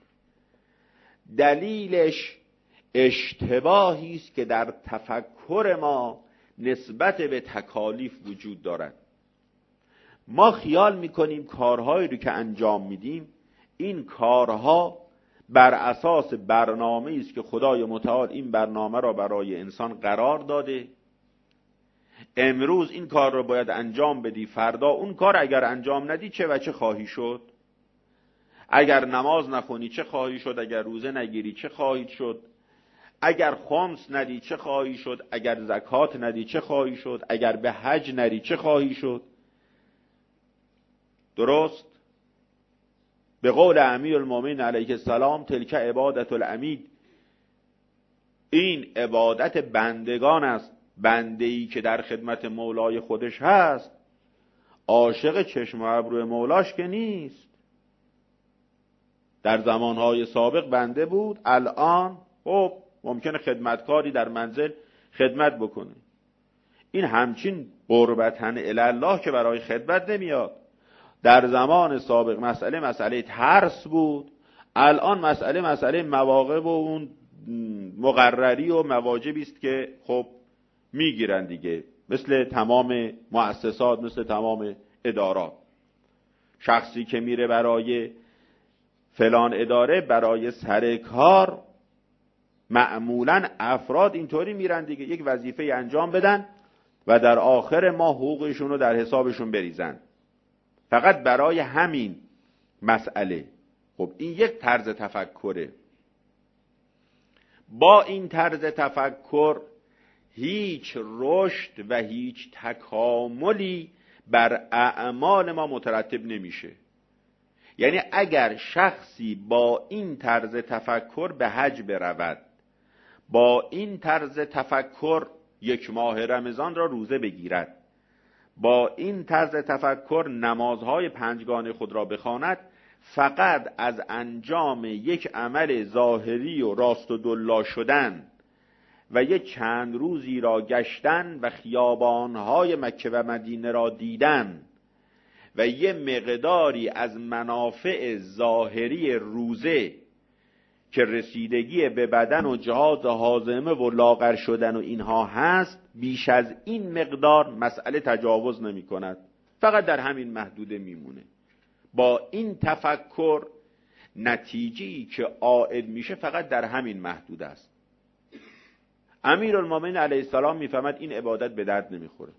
دلیلش اشتباهی است که در تفکر ما نسبت به تکالیف وجود دارد. ما خیال میکنیم کارهایی رو که انجام میدیم، این کارها بر اساس برنامه‌ای است که خدای متعال این برنامه را برای انسان قرار داده. امروز این کار را باید انجام بدی، فردا اون کار اگر انجام ندی چه و چه خواهی شد؟ اگر نماز نخونی چه خواهی شد؟ اگر روزه نگیری چه خواهی شد؟ اگر خمس ندی چه خواهی شد؟ اگر زکات ندی چه خواهی شد؟ اگر به حج نری چه خواهی شد؟ درست؟ به قول امیرالمومنین علیه السلام تلک عبادت العمید، این عبادت بندگان است. بنده‌ای که در خدمت مولای خودش هست عاشق چشم و ابرو مولاش که نیست. در زمانهای سابق بنده بود، الان خب ممکنه خدمتکاری در منزل خدمت بکنه، این همچین قربتن الله که برای خدمت نمیاد. در زمان سابق مسئله مسئله ترس بود، الان مسئله مسئله مواقع و اون مقرری و مواجبی است که خب میگیرن دیگه، مثل تمام مؤسسات، مثل تمام ادارات. شخصی که میره برای فلان اداره برای سر کار، معمولا افراد اینطوری میرن دیگه، یک وظیفه انجام بدن و در آخر ماه حقوقشون رو در حسابشون بریزن، فقط برای همین مسئله. خب این یک طرز تفکره. با این طرز تفکر هیچ رشد و هیچ تکاملی بر اعمال ما مترتب نمیشه. یعنی اگر شخصی با این طرز تفکر به حج برود، با این طرز تفکر یک ماه رمضان را روزه بگیرد، با این طرز تفکر نمازهای پنجگانه خود را بخواند، فقط از انجام یک عمل ظاهری و راست و دلا شدن و یک چند روزی را گشتن و خیابانهای مکه و مدینه را دیدن و یه مقداری از منافع ظاهری روزه که رسیدگی به بدن و جهاد هاضمه و لاغر شدن و اینها هست، بیش از این مقدار مسئله تجاوز نمی کند، فقط در همین محدوده میمونه. با این تفکر نتیجه‌ای که عائد میشه فقط در همین محدود است. امیرالمومنین علیه السلام میفهمد این عبادت به درد نمیخوره.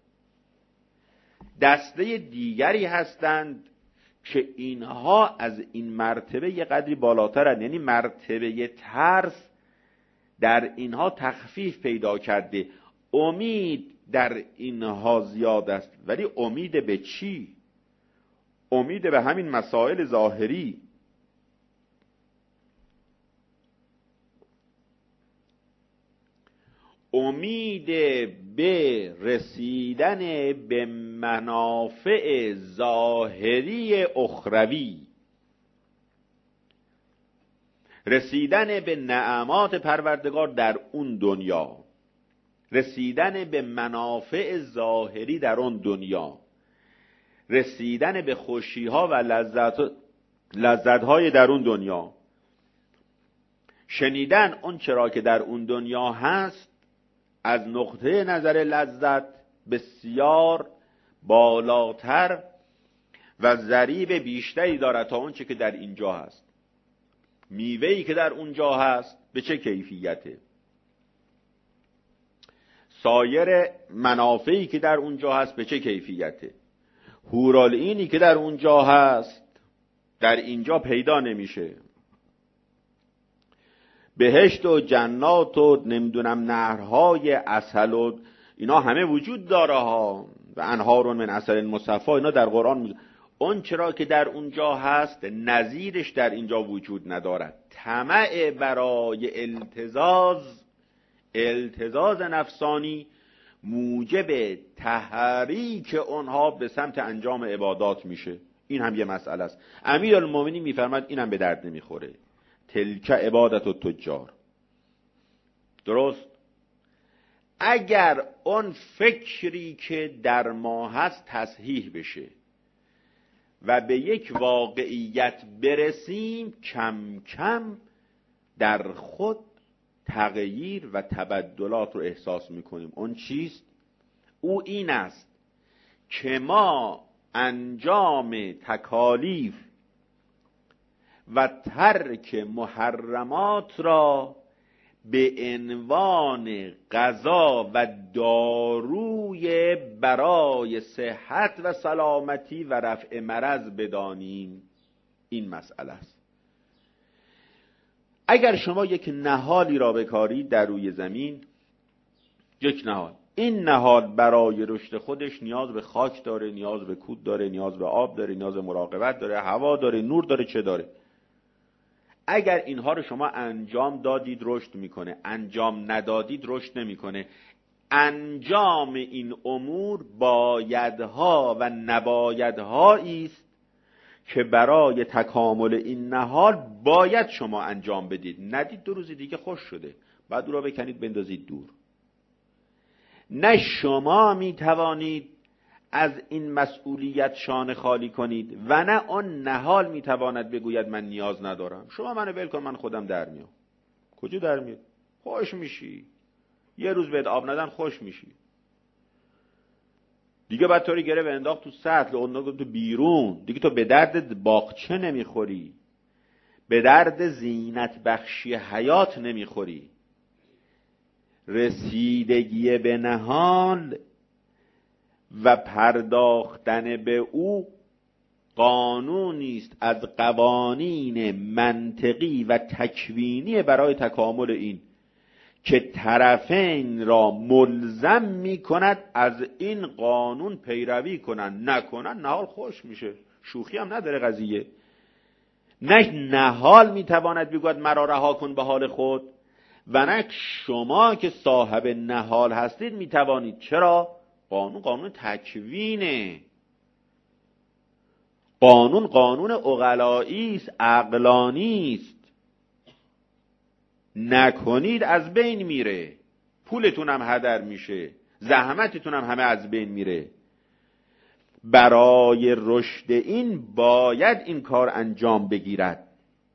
دسته دیگری هستند که اینها از این مرتبه یه قدری بالاترند، یعنی مرتبه ترس در اینها تخفیف پیدا کرده، امید در اینها زیاد است. ولی امید به چی؟ امید به همین مسائل ظاهری. امید به رسیدن به منافع ظاهری اخروی، رسیدن به نعمات پروردگار در اون دنیا، رسیدن به منافع ظاهری در اون دنیا، رسیدن به خوشی‌ها و لذت لذت‌های در اون دنیا، شنیدن اون چرا که در اون دنیا هست از نقطه نظر لذت بسیار بالاتر و ضریب بیشتری دارد تا اون چه که در اینجا هست. میوه‌ای که در اونجا هست به چه کیفیته، سایر منافعی که در اونجا هست به چه کیفیته، حورالعینی که در اونجا هست در اینجا پیدا نمیشه. بهشت و جنات و نمیدونم نهرهای عسل و اینا همه وجود داره ها، و انهار من عسل مصفی، اینا در قرآن موجود. اون چرا که در اونجا هست نظیرش در اینجا وجود ندارد. طمع برای التزاز التزاز نفسانی موجب تحریک اونها به سمت انجام عبادات میشه. این هم یه مسئله است. امیرالمومنین میفرماد اینم به درد نمیخوره. تلک عبادت التجار. درست؟ اگر اون فکری که در ما هست تصحیح بشه و به یک واقعیت برسیم، کم کم در خود تغییر و تبدلات رو احساس میکنیم. اون چیست؟ او این است که ما انجام تکالیف و ترک محرمات را به عنوان غذا و داروی برای صحت و سلامتی و رفع مرض بدانیم. این مسئله است. اگر شما یک نهالی را بکارید در روی زمین، یک نهال، این نهال برای رشد خودش نیاز به خاک داره، نیاز به کود داره، نیاز به آب داره، نیاز به مراقبت داره، هوا داره، نور داره، چه داره. اگر اینها رو شما انجام دادید رشد میکنه، انجام ندادید رشد نمیکنه. انجام این امور بایدها و نبایدهایی است که برای تکامل این نهال باید شما انجام بدید. ندید دو روز دیگه خوش شده، بعد او را بکنید بندازید دور. نه شما می توانید از این مسئولیت شانه خالی کنید و نه آن نهال می تواند بگوید من نیاز ندارم. شما منو ول کن، من خودم در میام. کجا در میاد؟ خوش میشی. یه روز بهت آب ندن خوش میشی. دیگه بعد طوری گره و انداخت تو سطل، انداخت تو بیرون. دیگه تو به درد باغچه نمیخوری، به درد زینت بخشی حیات نمیخوری. رسیدگی به نهال و پرداختن به او قانونی است از قوانین منطقی و تکوینی برای تکامل این، که طرفین را ملزم می کند از این قانون پیروی کنن. نکنن نهال خوش میشه. شوخی هم نداره قضیه. نه نهال می تواند بگوید مرا رها کن به حال خود و نه شما که صاحب نهال هستید می توانید. چرا؟ قانون قانون تکوینه. قانون قانون عقلایی است، عقلانی است. نکنید از بین میره، پولتون هم هدر میشه، زحمتتون هم همه از بین میره. برای رشد این باید این کار انجام بگیرد.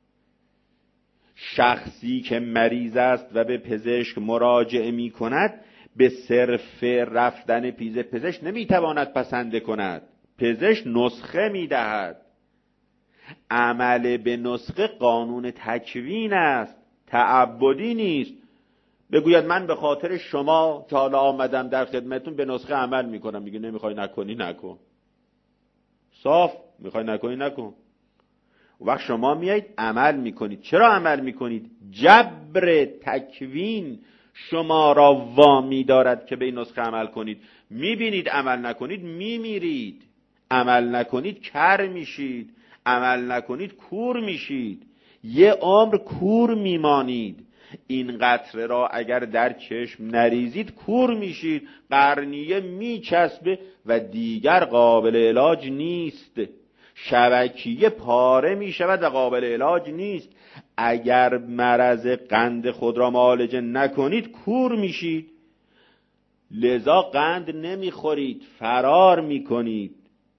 شخصی که مریض است و به پزشک مراجعه می کند به صرف رفتن پیش پزشک نمیتواند پسنده کند. پزشک نسخه میدهد. عمل به نسخه قانون تکوین است، تعبدی نیست. بگوید من به خاطر شما که حالا آمدم در خدمتون به نسخه عمل میکنم. میگه نمیخوای نکنی نکن. صاف. میخوای نکنی نکن. وقت شما میایید عمل میکنید. چرا عمل میکنید؟ جبر تکوین شما را وامی دارد که به این نسخه عمل کنید. میبینید عمل نکنید میمیرید، عمل نکنید کر میشید، عمل نکنید کور میشید، یه عمر کور میمانید. این قطره را اگر در چشم نریزید کور میشید، قرنیه میچسبه و دیگر قابل علاج نیست. شبکیه پاره میشود و قابل علاج نیست. اگر مرض قند خود را معالجه نکنید کور میشید. لذا قند نمیخورید، فرار میکنید.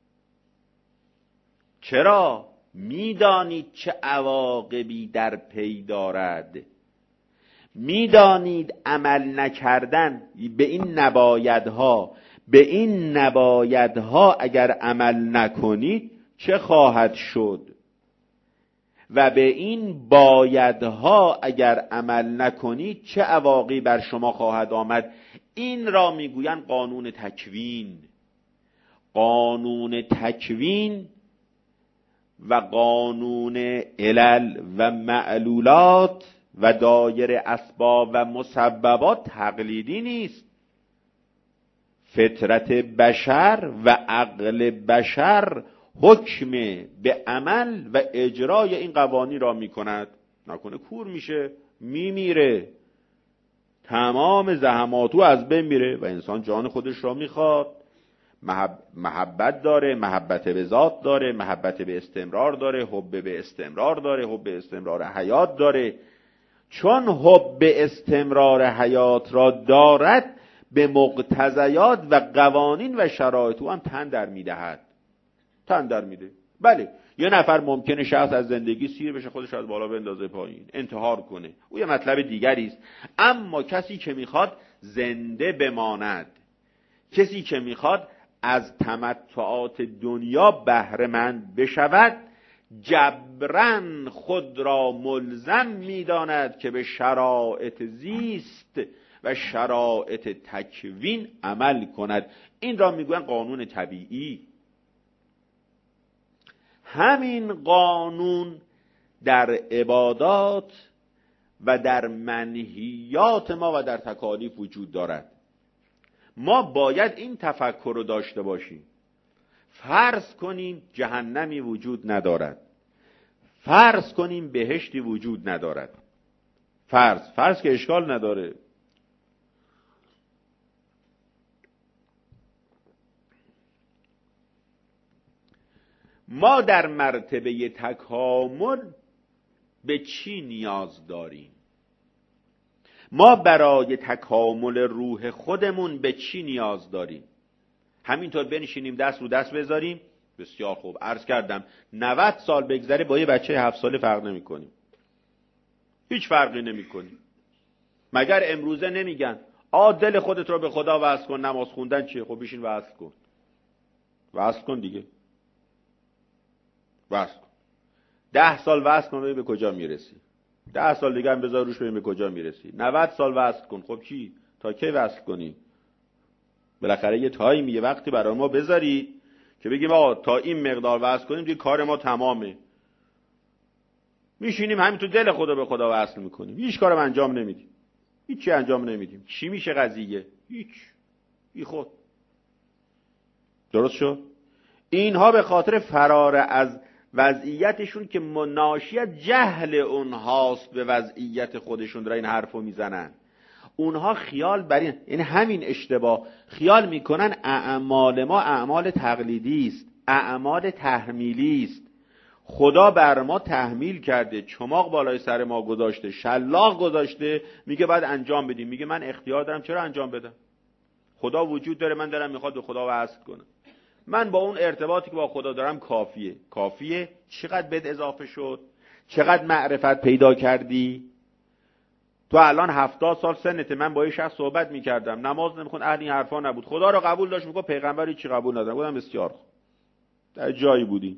چرا؟ میدانید چه عواقبی در پی دارد. میدانید عمل نکردن به این نبایدها به این نبایدها اگر عمل نکنید چه خواهد شد و به این بایدها اگر عمل نکنید چه عواقبی بر شما خواهد آمد. این را میگویند قانون تکوین. قانون تکوین و قانون علل و معلولات و دایر اسباب و مسببات تقلیدی نیست. فطرت بشر و عقل بشر حکم به عمل و اجرای این قوانین را می کند. نکنه کور میشه، میمیره، تمام زحماتو از بین میره و انسان جان خودش را میخواد. محب... محبت داره، محبت به ذات داره، محبت به استمرار داره، حب به استمرار داره، حب به استمرار حیات داره. چون حب به استمرار حیات را دارد به مقتضیات و قوانین و شرایط او هم تن در میدهد. تن در میده. بله یه نفر ممکنه شخص از زندگی سیر بشه، خودش از بالا بندازه پایین، انتحار کنه، او یه مطلب دیگری است. اما کسی که میخواد زنده بماند، کسی که میخواد از تمتعات دنیا بهره مند بشود، جبران خود را ملزم میداند که به شرایط زیست و شرایط تکوین عمل کند. این را میگویند قانون طبیعی. همین قانون در عبادات و در منهیات ما و در تکالیف وجود دارد. ما باید این تفکر رو داشته باشیم. فرض کنیم جهنمی وجود ندارد، فرض کنیم بهشتی وجود ندارد. فرض فرض که اشکال نداره. ما در مرتبه تکامل به چی نیاز داریم؟ ما برای تکامل روح خودمون به چی نیاز داریم؟ همینطور بنشینیم دست رو دست بذاریم؟ بسیار خوب، عرض کردم نود سال بگذره با یه بچه هفت ساله فرق نمی کنیم. هیچ فرقی نمی کنیم. مگر امروزه نمیگن آ دل خودت رو به خدا وصل کن، نماز خوندن چیه؟ خب بشین وصل کن، وصل کن دیگه، وصل کن. ده سال وصل کن ببین به کجا میرسی. ده سال دیگه هم بذار روش ببین به کجا میرسی. نود سال وصل کن. خب چی؟ تا کی وصل کنی؟ بالاخره یه تایمی یه وقتی برای ما بذاری که بگیم آقا تا این مقدار وصل کنیم دیگه کار ما تمامه. میشینیم همین تو دل خدا به خدا وصل میکنیم، هیچ کارم انجام نمیدیم، هیچی انجام نمیدیم. چی میشه قضیه؟ هیچ. بی خود. درست شد؟ اینها به خاطر فرار از وضعیتشون که ناشی از جهل اونهاست به وضعیت خودشون دارن این حرفو میزنن. اونها خیال بر این، یعنی همین اشتباه، خیال میکنن اعمال ما اعمال تقلیدی است، اعمال تحمیلی است. خدا بر ما تحمیل کرده، چماق بالای سر ما گذاشته، شلاق گذاشته، میگه باید انجام بدیم. میگه من اختیار دارم چرا انجام بدم؟ خدا وجود داره، من دارم میخواد به خدا وصل کنم. من با اون ارتباطی که با خدا دارم کافیه. کافیه؟ چقدر بهت اضافه شد؟ چقدر معرفت پیدا کردی؟ تو الان هفتاد سال سنته. من با یه شخص صحبت میکردم، نماز نمیخوند، اهل این حرفا نبود، خدا رو قبول داشت، میگه پیغمبری چی قبول ندارم. گفتم بسیار خوب، در جایی بودی.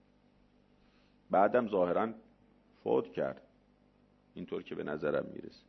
بعدم ظاهرا فوت کرد، اینطور که به نظرم میرسه.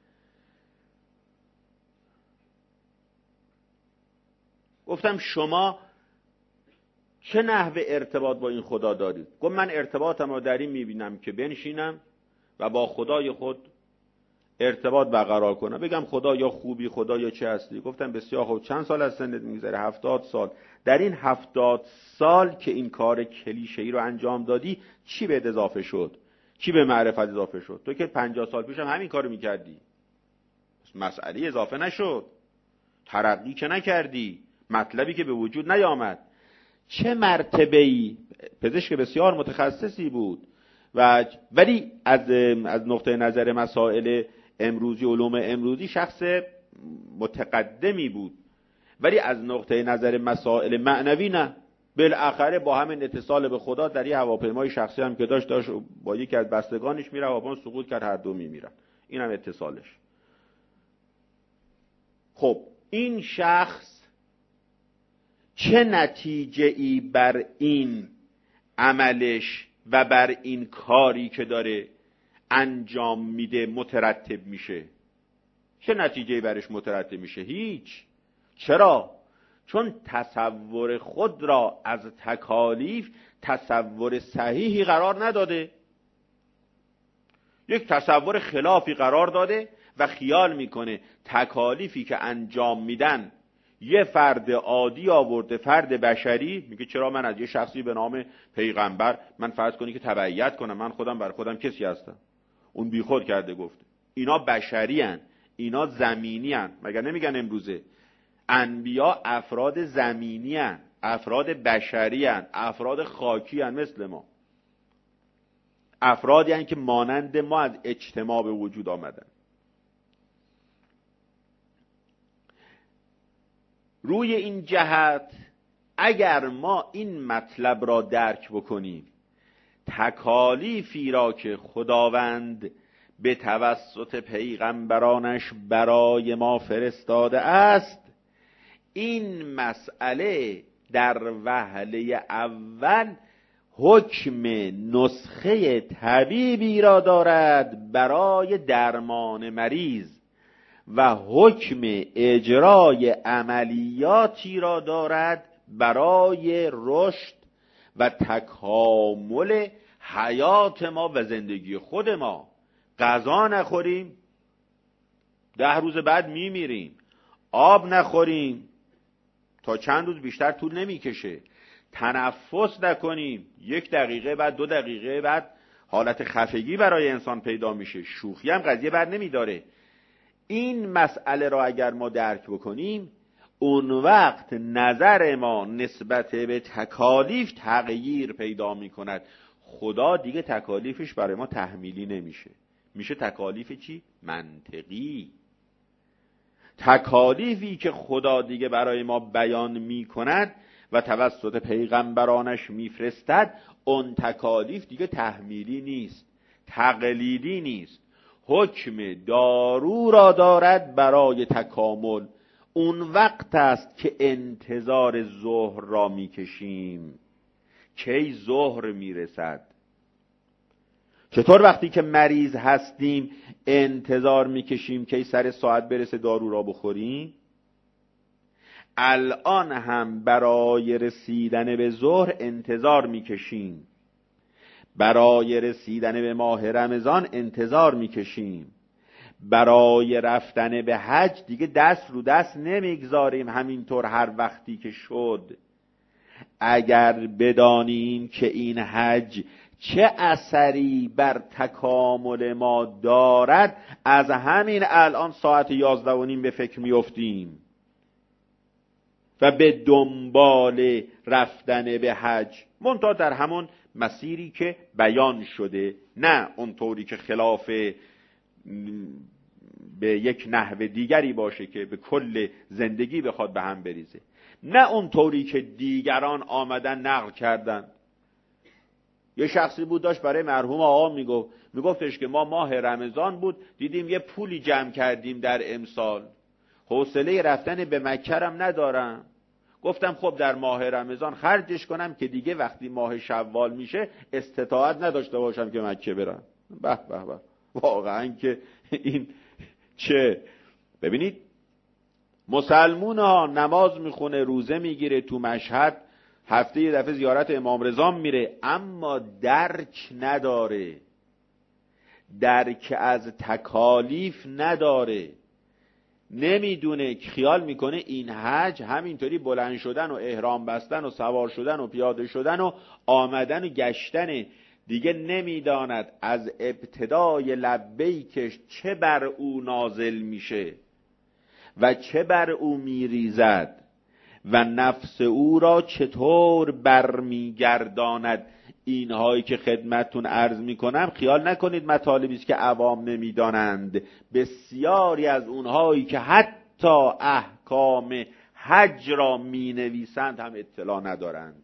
گفتم شما چه نحوه ارتباط با این خدا دارید؟ گفت من ارتباطم رو در این میبینم که بنشینم و با خدای خود ارتباط برقرار کنم، بگم خدا یا خوبی، خدا یا چه هستی. گفتم بسیار خوب، چند سال از سنت میگذره؟ هفتاد سال. در این هفتاد سال که این کار کلیشه‌ای رو انجام دادی چی به اضافه شد؟ چی به معرفت اضافه شد؟ تو که پنجاه سال پیش هم همین کارو میکردی، مسئله اضافه نشد، ترقی که نکردی، مطلبی که به وجود نیامد. چه مرتبه‌ای؟ پزشک بسیار متخصصی بود و ولی از از نقطه نظر مسائل امروزی، علوم امروزی، شخص متقدمی بود، ولی از نقطه نظر مسائل معنوی نه. بالاخره با همین اتصال به خدا در یه هواپیمای شخصی هم که داشت داشت با یکی از بستگانش میره، هواپیما سقوط کرد، هر دو میمیرن. این هم اتصالش. خب این شخص چه نتیجه ای بر این عملش و بر این کاری که داره انجام میده مترتب میشه؟ چه نتیجه ای برش مترتب میشه؟ هیچ. چرا؟ چون تصور خود را از تکالیف تصور صحیحی قرار نداده، یک تصور خلافی قرار داده و خیال میکنه تکالیفی که انجام میدن یه فرد عادی آورده، فرد بشری، میگه چرا من از یه شخصی به نام پیغمبر من فرض کنی که تبعیت کنم، من خودم بر خودم کسی هستم. اون بیخود کرده گفته اینا بشری هن، اینا زمینی هن. مگر نمیگن امروزه انبیا افراد زمینی هن، افراد بشری هن، افراد خاکی هن مثل ما، افرادی هن که مانند ما از اجتماع به وجود آمدن. روی این جهت اگر ما این مطلب را درک بکنیم، تکالیفی را که خداوند به توسط پیغمبرانش برای ما فرستاده است، این مسئله در وهله اول حکم نسخه طبیبی را دارد برای درمان مریض و حکم اجرای عملیاتی را دارد برای رشد و تکامل حیات ما و زندگی خود ما. غذا نخوریم، ده روز بعد میمیریم. آب نخوریم، تا چند روز بیشتر طول نمیکشه. تنفس نکنیم، یک دقیقه بعد، دو دقیقه بعد حالت خفگی برای انسان پیدا میشه. شوخی هم قضیه بر نمیداره. این مسئله را اگر ما درک بکنیم، اون وقت نظر ما نسبت به تکالیف تغییر پیدا می کند. خدا دیگه تکالیفش برای ما تحمیلی نمیشه، میشه تکالیف چی؟ منطقی. تکالیفی که خدا دیگه برای ما بیان می کند و توسط پیغمبرانش میفرستد، اون تکالیف دیگه تحمیلی نیست، تقلیدی نیست. حکم دارو را دارد برای تکامل. اون وقت است که انتظار ظهر را میکشیم. کی ظهر میرسد؟ چطور وقتی که مریض هستیم انتظار میکشیم کی سر ساعت برسه دارو را بخوریم؟ الان هم برای رسیدن به ظهر انتظار میکشیم، برای رسیدن به ماه رمضان انتظار میکشیم، برای رفتن به حج دیگه دست رو دست نمیگذاریم همینطور هر وقتی که شد. اگر بدانیم که این حج چه اثری بر تکامل ما دارد، از همین الان ساعت یازده و نیم به فکر میافتیم و به دنبال رفتن به حج، منتها در همون مسیری که بیان شده، نه اونطوری که خلاف به یک نحو دیگری باشه که به کل زندگی بخواد به هم بریزه، نه اونطوری که دیگران آمدن نقل کردن. یه شخصی بود داشت برای مرحوم آقا میگفت میگفتش که ما ماه رمضان بود دیدیم یه پولی جمع کردیم در امسال، حوصله رفتن به مکه هم ندارم. گفتم خب در ماه رمضان خرجش کنم که دیگه وقتی ماه شوال میشه استطاعت نداشته باشم که مکه برم. به به به، واقعا که این چه. ببینید مسلمون ها نماز میخونه، روزه میگیره، تو مشهد هفته یه دفعه زیارت امام رضا میره، اما درک نداره، درک از تکالیف نداره، نمیدونه، که خیال میکنه این حج همینطوری بلند شدن و احرام بستن و سوار شدن و پیاده شدن و آمدن و گشتن. دیگه نمیداند از ابتدای لبیکش چه بر او نازل میشه و چه بر او میریزد و نفس او را چطور برمیگرداند. اینهایی که خدمتتون عرض میکنم خیال نکنید مطالبی است که عوام نمیدانند. بسیاری از اونهایی که حتی احکام حج را مینویسند هم اطلاع ندارند.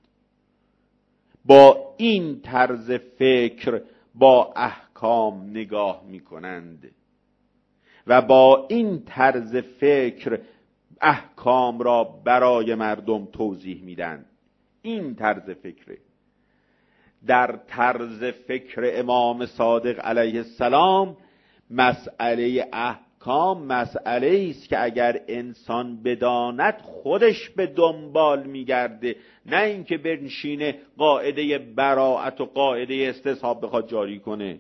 با این طرز فکر با احکام نگاه میکنند و با این طرز فکر احکام را برای مردم توضیح میدن. این طرز فکره. در طرز فکر امام صادق علیه السلام مسئله احکام مسئله است که اگر انسان بداند خودش به دنبال میگرده، نه اینکه بنشینه قاعده براءت و قاعده استصحاب بخواد جاری کنه.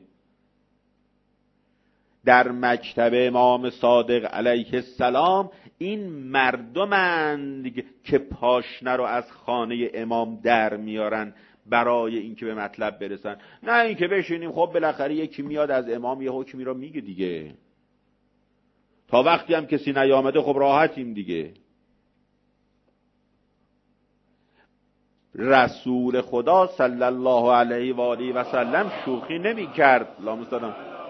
در مکتب امام صادق علیه السلام این مردمند که پاشنه رو از خانه امام در میارن برای اینکه به مطلب برسن، نه اینکه بشینیم خب بالاخره یکی میاد از امام یه حکمی رو میگه دیگه، تا وقتی هم کسی نیامده خب راحتیم دیگه. رسول خدا صلی الله علیه و آله و سلم شوخی نمی کرد. اللهم صل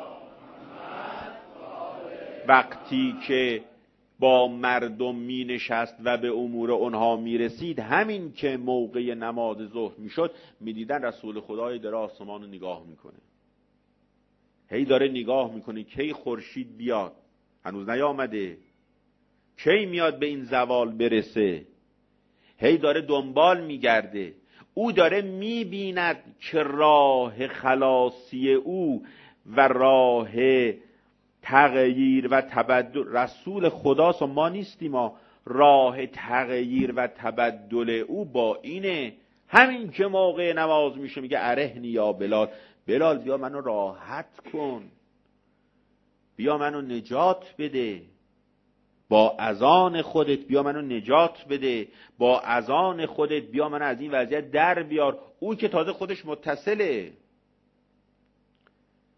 وقتی که با مردم می نشست و به امور اونها می رسید، همین که موقع نماز ظهر می شد می دیدن رسول خدای در آسمان رو نگاه میکنه، هی داره نگاه میکنه کی خورشید بیاد، هنوز نیامده، کی میاد به این زوال برسه، هی داره دنبال میگرده. او داره میبیند که راه خلاصی او و راه تغییر و تبدل رسول خداست و ما نیستیم. ما راه تغییر و تبدل او با اینه. همین که موقع نماز میشه میگه ارهنی یا بلال، بلال بیا منو راحت کن، بیا منو نجات بده، با اذان خودت بیا منو نجات بده، با اذان خودت بیا منو از این وضعیت در بیار. او که تازه خودش متصله.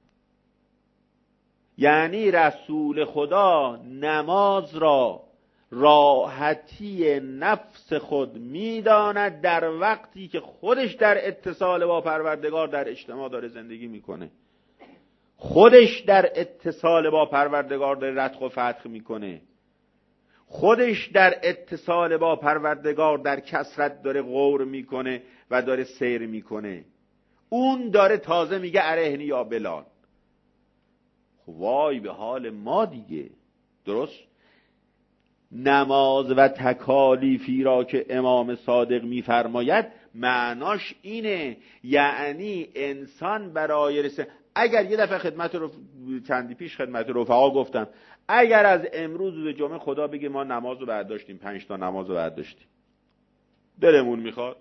یعنی رسول خدا نماز را راحتی نفس خود میداند در وقتی که خودش در اتصال با پروردگار در اجتماع داره زندگی میکنه، خودش در اتصال با پروردگار داره رتق و فتق میکنه، خودش در اتصال با پروردگار در کثرت داره غور میکنه و داره سیر میکنه. اون داره تازه میگه ارهنی یا بلال. وای به حال ما دیگه. درست؟ نماز و تکالیفی را که امام صادق میفرماید معناش اینه، یعنی انسان برای رسه، اگر یه دفعه خدمت رو چندی پیش خدمت رفقا گفتم، اگر از امروز روز جمعه خدا بگه ما نماز رو برداشتیم، پنج تا نماز رو برداشتیم، دلمون میخواد؟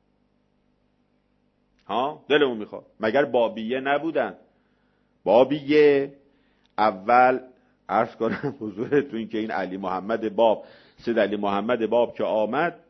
ها دلمون میخواد؟ مگر بابیه نبودن؟ بابیه اول عرض کنم حضورتون که این علی محمد باب، سید علی محمد باب که آمد،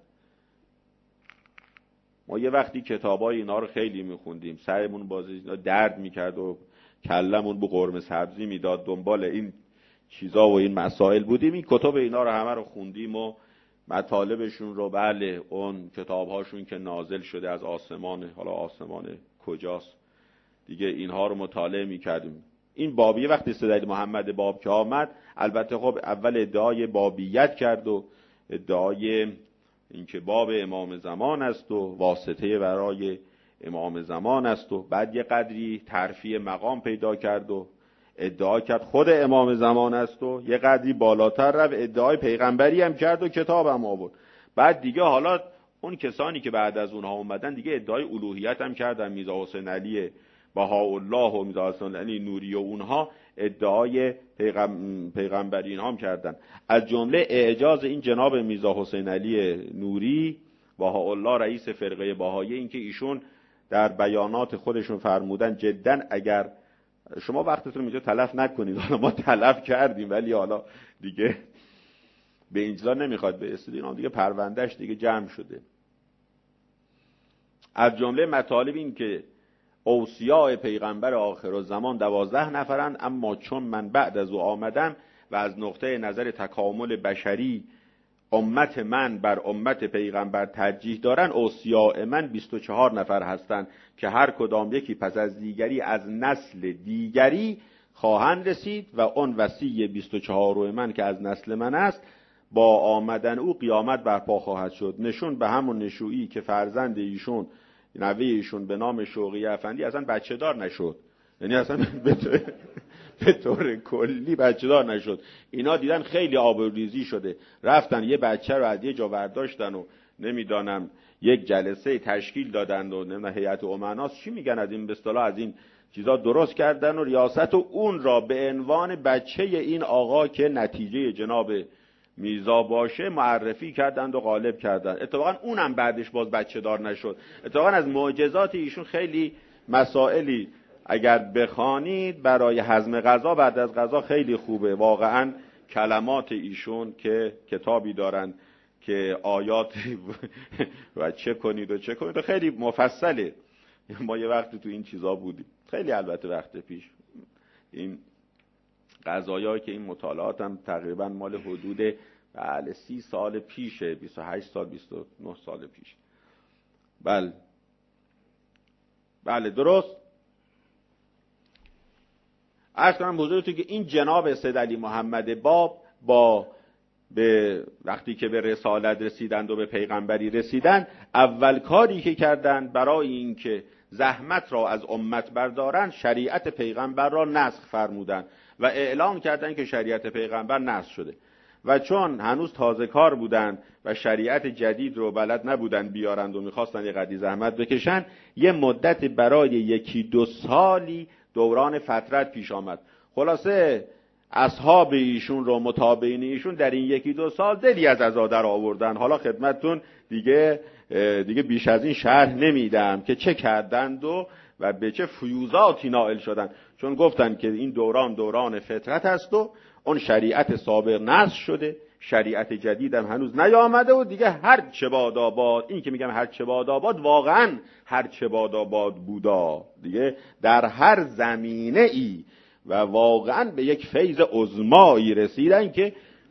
ما یه وقتی کتابای اینا رو خیلی میخوندیم، سرمون بازی درد میکرد و کلمون به قرمه سبزی میداد، دنبال این چیزا و این مسائل بودیم. این کتاب اینا رو همه رو خوندیم و مطالبشون رو، بله اون کتابهاشون که نازل شده از آسمان، حالا آسمان کجاست دیگه، اینها رو مطالعه میکردیم. این بابیه وقتی سید علی محمد باب که آمد، البته خب اول ادعای بابیت کرد و ادعای اینکه باب امام زمان است و واسطه برای امام زمان است و بعد یه قدری ترفیع مقام پیدا کرد و ادعا کرد خود امام زمان است و یه قدری بالاتر رفت ادعای پیغمبری هم کرد و کتاب هم آورد. بعد دیگه حالا اون کسانی که بعد از اونها اومدن دیگه ادعای الوهیت هم کردن، میرزا حسین علی بهاءالله و میرزا حسین علی نوری و اونها ادعای پیغم... پیغمبری اینها هم کردن. از جمله اعجاز این جناب میرزا حسین علی نوری بهاءالله رئیس فرقه بهایی، این که ایشون در بیانات خودشون فرمودن جداً اگر شما وقتتون اینجا تلف نکنید، حالا ما تلف کردیم ولی حالا دیگه به اینجا نمیخواد به استودیو، دیگه پروندهش دیگه جمع شده. از جمله مطالب این که اوصیاء پیغمبر آخرالزمان دوازده نفرند، اما چون من بعد از او آمدم و از نقطه نظر تکامل بشری امت من بر امت پیغمبر ترجیح دارن، اوصیاء من بیست و چهار نفر هستند که هر کدام یکی پس از دیگری از نسل دیگری خواهند رسید و اون وصی بیست و چهار من که از نسل من است با آمدن او قیامت برپا خواهد شد. نشون به همون نشویی که فرزند ایشون نوه ایشون به نام شوقی افندی اصلا بچه دار نشد، یعنی اصلا به طور کلی بچه دار نشد. اینا دیدن خیلی آبروریزی شده، رفتن یه بچه رو از یه جا برداشتن و نمیدانم یک جلسه تشکیل دادن و نمیدونم هیئت امناست چی میگن از این به اصطلاح از این چیزا درست کردن و ریاست و اون را به عنوان بچه این آقا که نتیجه جناب میرزا باشه معرفی کردند و غالب کردند. اتفاقا اونم بعدش باز بچه دار نشد. اتفاقا از معجزات ایشون خیلی مسائلی اگر بخوانید برای هضم غذا بعد از غذا خیلی خوبه. واقعا کلمات ایشون که کتابی دارن که آیات و چه کنید و چه کنید و خیلی مفصله. ما یه وقتی تو این چیزا بودیم، خیلی البته وقت پیش، این قضایایی که این مطالعات هم تقریبا مال حدود بله سی سال پیشه، بیست و هشت سال بیست و نه سال پیش. بله بله درست. عرض کنم حضورتون که این جناب سید علی محمد باب با به وقتی که به رسالت رسیدند و به پیغمبری رسیدند، اول کاری که کردند برای اینکه زحمت را از امت بردارند، شریعت پیغمبر را نسخ فرمودند و اعلان کردند که شریعت پیغمبر نسخ شده. و چون هنوز تازه کار بودند و شریعت جدید رو بلد نبودند بیارند و میخواستند یه قدری زحمت بکشن، یه مدت برای یکی دو سالی دوران فترت پیش آمد. خلاصه اصحاب ایشون رو متابعین ایشون در این یکی دو سال دلی از عزا در آوردن. حالا خدمتتون دیگه دیگه بیش از این شرح نمیدم که چه کردند و و به چه فیوزاتی نائل شدند، چون گفتن که این دوران دوران فترت است و اون شریعت سابق نسخ شده، شریعت جدید هم هنوز نیامده و دیگه هر چه باد آباد. این که میگم هر چه باد آباد، واقعا هر چه باد آباد بودا دیگه در هر زمینه ای و واقعا به یک فیض عظمایی رسیدن که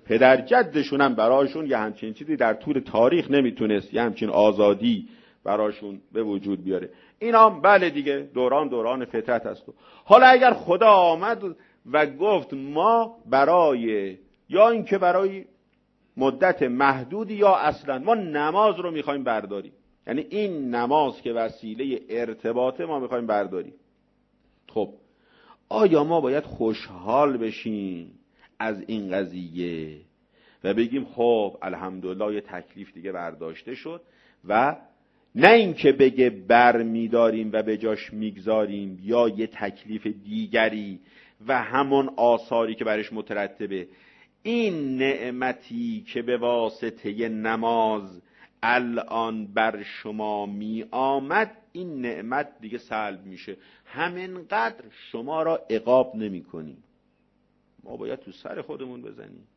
پدر جدشون هم براشون یه همچین چیزی در طول تاریخ نمیتونست یه همچین آزادی براشون به وجود بیاره. اینا بله دیگه دوران دوران فطرت است. حالا اگر خدا آمد و گفت ما برای یا اینکه برای مدت محدودی یا اصلا ما نماز رو میخوایم برداریم، یعنی این نماز که وسیله ارتباطه ما میخوایم برداریم، خب آیا ما باید خوشحال بشیم از این قضیه و بگیم خب الحمدلله یه تکلیف دیگه برداشته شد، و نه اینکه بگه بر میداریم و به جاش میگذاریم یا یه تکلیف دیگری و همون آثاری که برش مترتبه، این نعمتی که به واسطه نماز الان بر شما می آمد این نعمت دیگه سلب میشه، همینقدر شما را عقاب نمی کنیم. ما باید تو سر خودمون بزنیم.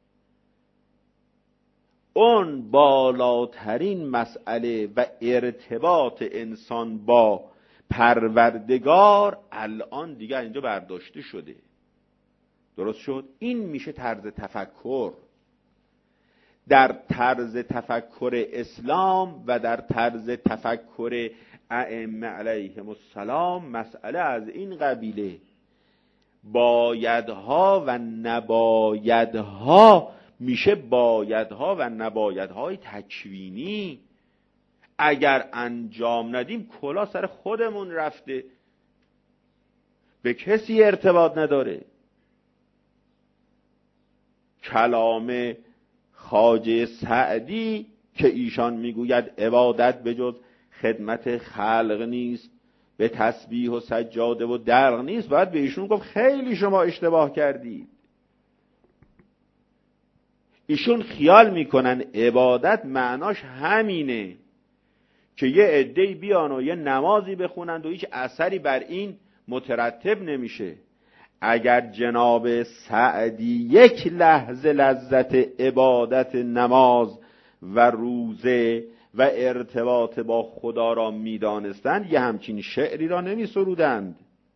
اون بالاترین مسئله و ارتباط انسان با پروردگار الان دیگه اینجا برداشته شده. درست شد؟ این میشه طرز تفکر. در طرز تفکر اسلام و در طرز تفکر ائمه علیهم السلام مسئله از این قبیله، بایدها و نبایدها میشه بایدها و نبایدهای تکوینی. اگر انجام ندیم کلا سر خودمون رفته، به کسی ارتباط نداره. کلام خواجه سعدی که ایشان میگوید عبادت به جز خدمت خلق نیست، به تسبیح و سجاده و درق نیست، باید به ایشون گفت خیلی شما اشتباه کردید. ایشون خیال میکنن عبادت معناش همینه که یه عده‌ای بیان و یه نمازی بخونند و هیچ اثری بر این مترتب نمیشه. اگر جناب سعدی یک لحظه لذت عبادت نماز و روزه و ارتباط با خدا را میدانستند یه همچین شعری را نمی سرودند.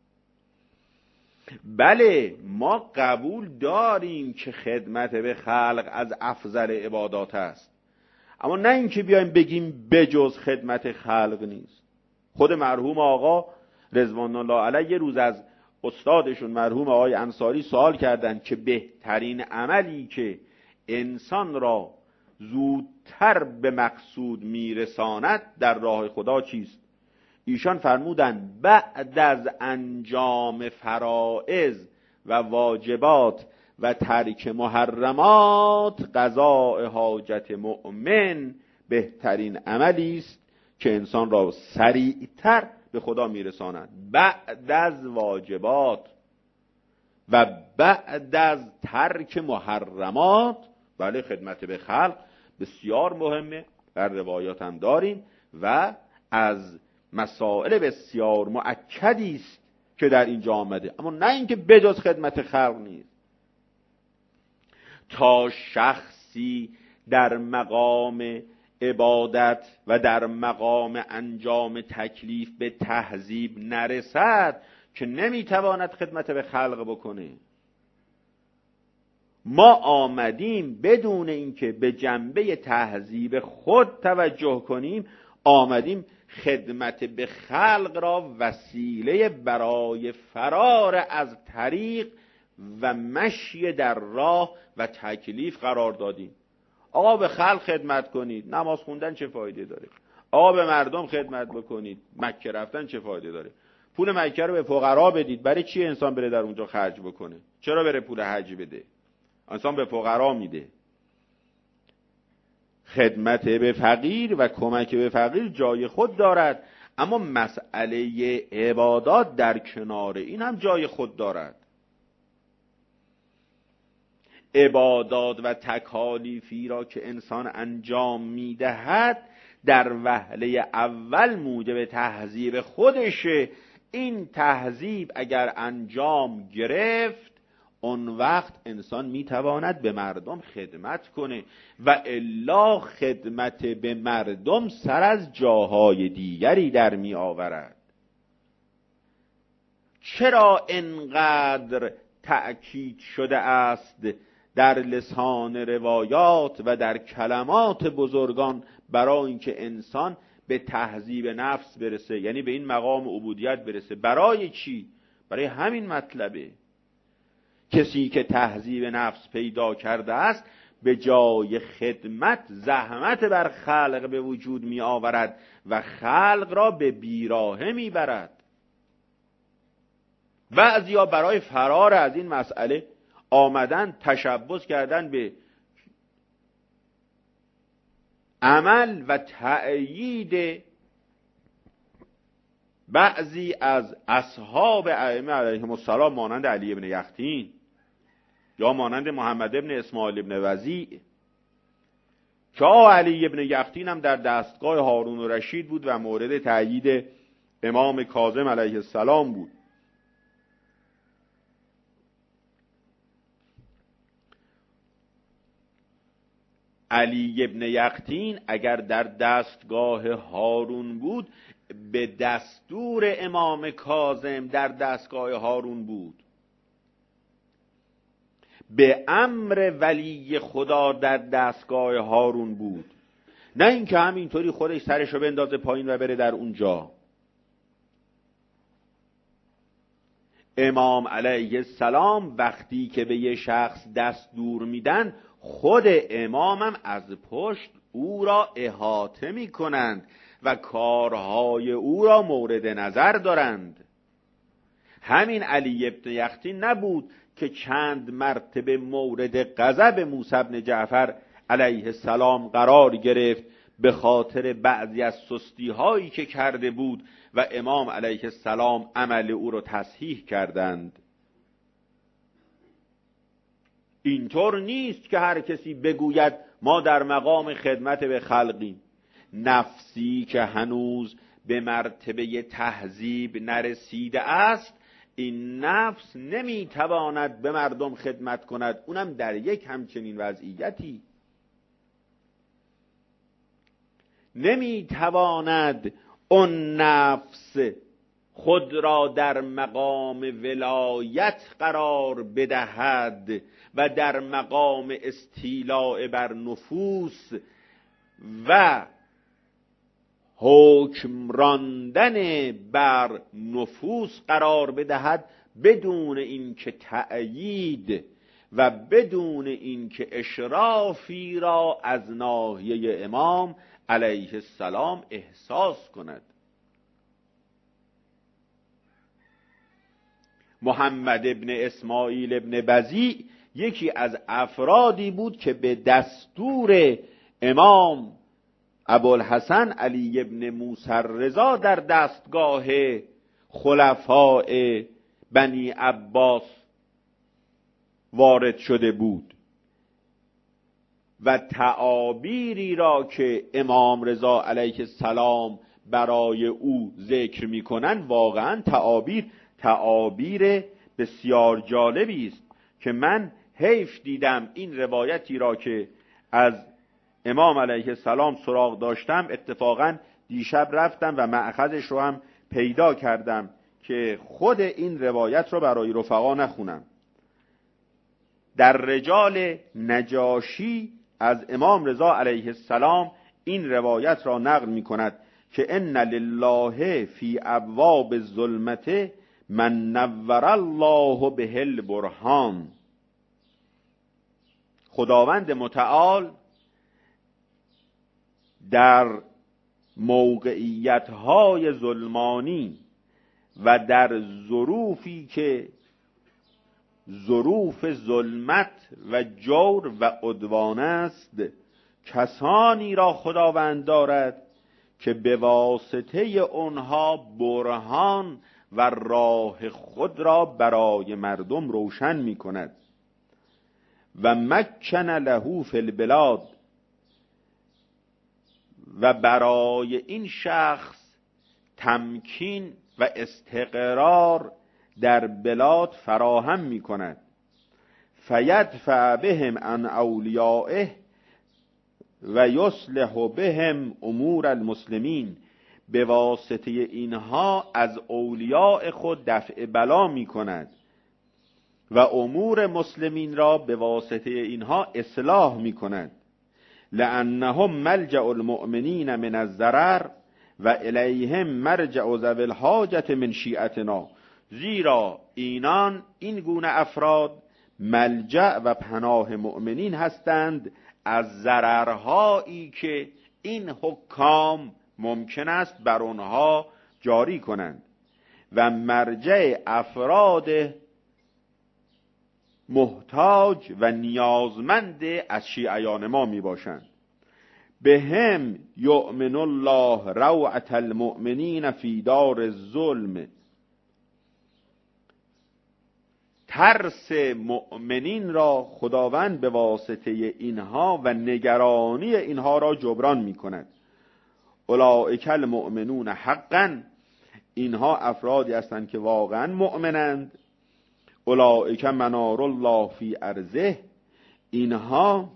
بله ما قبول داریم که خدمت به خلق از افضل عبادات است، اما نه اینکه بیایم بگیم بجز خدمت خلق نیست. خود مرحوم آقا رضوان الله علیه یه روز از استادشون مرحوم آقای انصاری سوال کردند که بهترین عملی که انسان را زودتر به مقصود میرساند در راه خدا چیست؟ ایشان فرمودند بعد از انجام فرائض و واجبات و ترک محرمات قضاء حاجت مؤمن بهترین عملی است که انسان را سریعتر به خدا میرساند. بعد از واجبات و بعد از ترک محرمات، بله خدمت به خلق بسیار مهمه، در روایات هم داریم و از مسائل بسیار مؤکدی است که در اینجا آمده، اما نه اینکه بجز خدمت خلق نیست. تا شخصی در مقام عبادت و در مقام انجام تکلیف به تهذیب نرسد که نمیتواند خدمت به خلق بکنه. ما آمدیم بدون اینکه به جنبه تهذیب خود توجه کنیم، آمدیم خدمت به خلق را وسیله برای فرار از طریق و مشی در راه و تکلیف قرار دادیم. آقا به خلق خدمت کنید، نماز خوندن چه فایده داره؟ آقا به مردم خدمت بکنید، مکه رفتن چه فایده داره؟ پول مکه رو به فقرا بدید، برای چی انسان بره در اونجا خرج بکنه؟ چرا بره پول حج بده؟ انسان به فقرا میده. خدمت به فقیر و کمک به فقیر جای خود دارد، اما مسئله عبادات در کنار این هم جای خود دارد. عبادات و تکالیفی را که انسان انجام میدهد در وهله اول موجب تهذیب خودشه. این تهذیب اگر انجام گرفت اون وقت انسان میتواند به مردم خدمت کنه و الا خدمت به مردم سر از جاهای دیگری در می آورد. چرا انقدر تأکید شده است در لسان روایات و در کلمات بزرگان برای اینکه انسان به تهذیب نفس برسه، یعنی به این مقام عبودیت برسه. برای چی؟ برای همین مطلبه. کسی که تهذیب نفس پیدا کرده است به جای خدمت زحمت بر خلق به وجود می آورد و خلق را به بیراهه می برد. بعضیا برای فرار از این مسئله آمدن تشبث کردن به عمل و تأیید بعضی از اصحاب ائمه علیهم السلام، مانند علی ابن یختین یا مانند محمد ابن اسماعیل ابن وضیع، که علی ابن یختین هم در دستگاه هارون و رشید بود و مورد تأیید امام کاظم علیه السلام بود. علی ابن یختین اگر در دستگاه هارون بود، به دستور امام کاظم در دستگاه هارون بود، به امر ولی خدا در دستگاه هارون بود، نه اینکه همینطوری خودش سرشو بندازه پایین و بره در اونجا. امام علیه السلام وقتی که به یه شخص دستور میدن، خود امامم از پشت او را احاطه می کنند و کارهای او را مورد نظر دارند. همین علی ابن یختین نبود که چند مرتبه مورد غضب موسی بن جعفر علیه السلام قرار گرفت به خاطر بعضی از سستی هایی که کرده بود و امام علیه السلام عمل او را تصحیح کردند. اینطور نیست که هر کسی بگوید ما در مقام خدمت به خلقیم. نفسی که هنوز به مرتبه تهذیب نرسیده است، این نفس نمیتواند به مردم خدمت کند، اونم در یک همچنین وضعیتی. نمیتواند اون نفس خود را در مقام ولایت قرار بدهد و در مقام استیلاء بر نفوس و حکم راندن بر نفوس قرار بدهد بدون اینکه تأیید و بدون اینکه اشرافی را از ناحیه امام علیه السلام احساس کند. محمد ابن اسماعیل ابن وضیع یکی از افرادی بود که به دستور امام ابوالحسن علی ابن موسی رضا در دستگاه خلفاء بنی عباس وارد شده بود و تعابیری را که امام رضا علیه السلام برای او ذکر می‌کنند واقعا تعابیر تعابیر بسیار جالبی است که من حیف دیدم این روایتی را که از امام علیه السلام سراغ داشتم اتفاقا دیشب رفتم و مأخذش رو هم پیدا کردم که خود این روایت رو برای رفقا نخونم. در رجال نجاشی از امام رضا علیه السلام این روایت را نقل می کند که ان لله فی ابواب الظلمت من نور الله به البرهان. خداوند متعال در موقعیت‌های ظلمانی و در ظروفی که ظروف ظلمت و جور و عدوان است، کسانی را خداوند دارد که به واسطه آنها برهان و راه خود را برای مردم روشن می کند. و مکن له فی البلاد، و برای این شخص تمکین و استقرار در بلاد فراهم می کند. فیدفع بهم عن اولیائه و یصلح بهم امور المسلمین. به واسطه اینها از اولیاء خود دفع بلا می کند و امور مسلمین را به واسطه اینها اصلاح می کند. لأنهم ملجأ المؤمنین من الضرر و الیهم مرجع ذوی الحاجة من شیعتنا. زیرا اینان، این گونه افراد، ملجأ و پناه مؤمنین هستند از ضررهایی که این حکام ممکن است بر آنها جاری کنند و مرجع افراد محتاج و نیازمند از شیعیان ما می باشند. به هم یؤمن الله روعة المؤمنین فی دار الظلم. ترس مؤمنین را خداوند به واسطه اینها و نگرانی اینها را جبران می کند. اولئک المؤمنون حقا، اینها افرادی هستند که واقعا مؤمنند. اولئک منار الله فی ارضه، اینها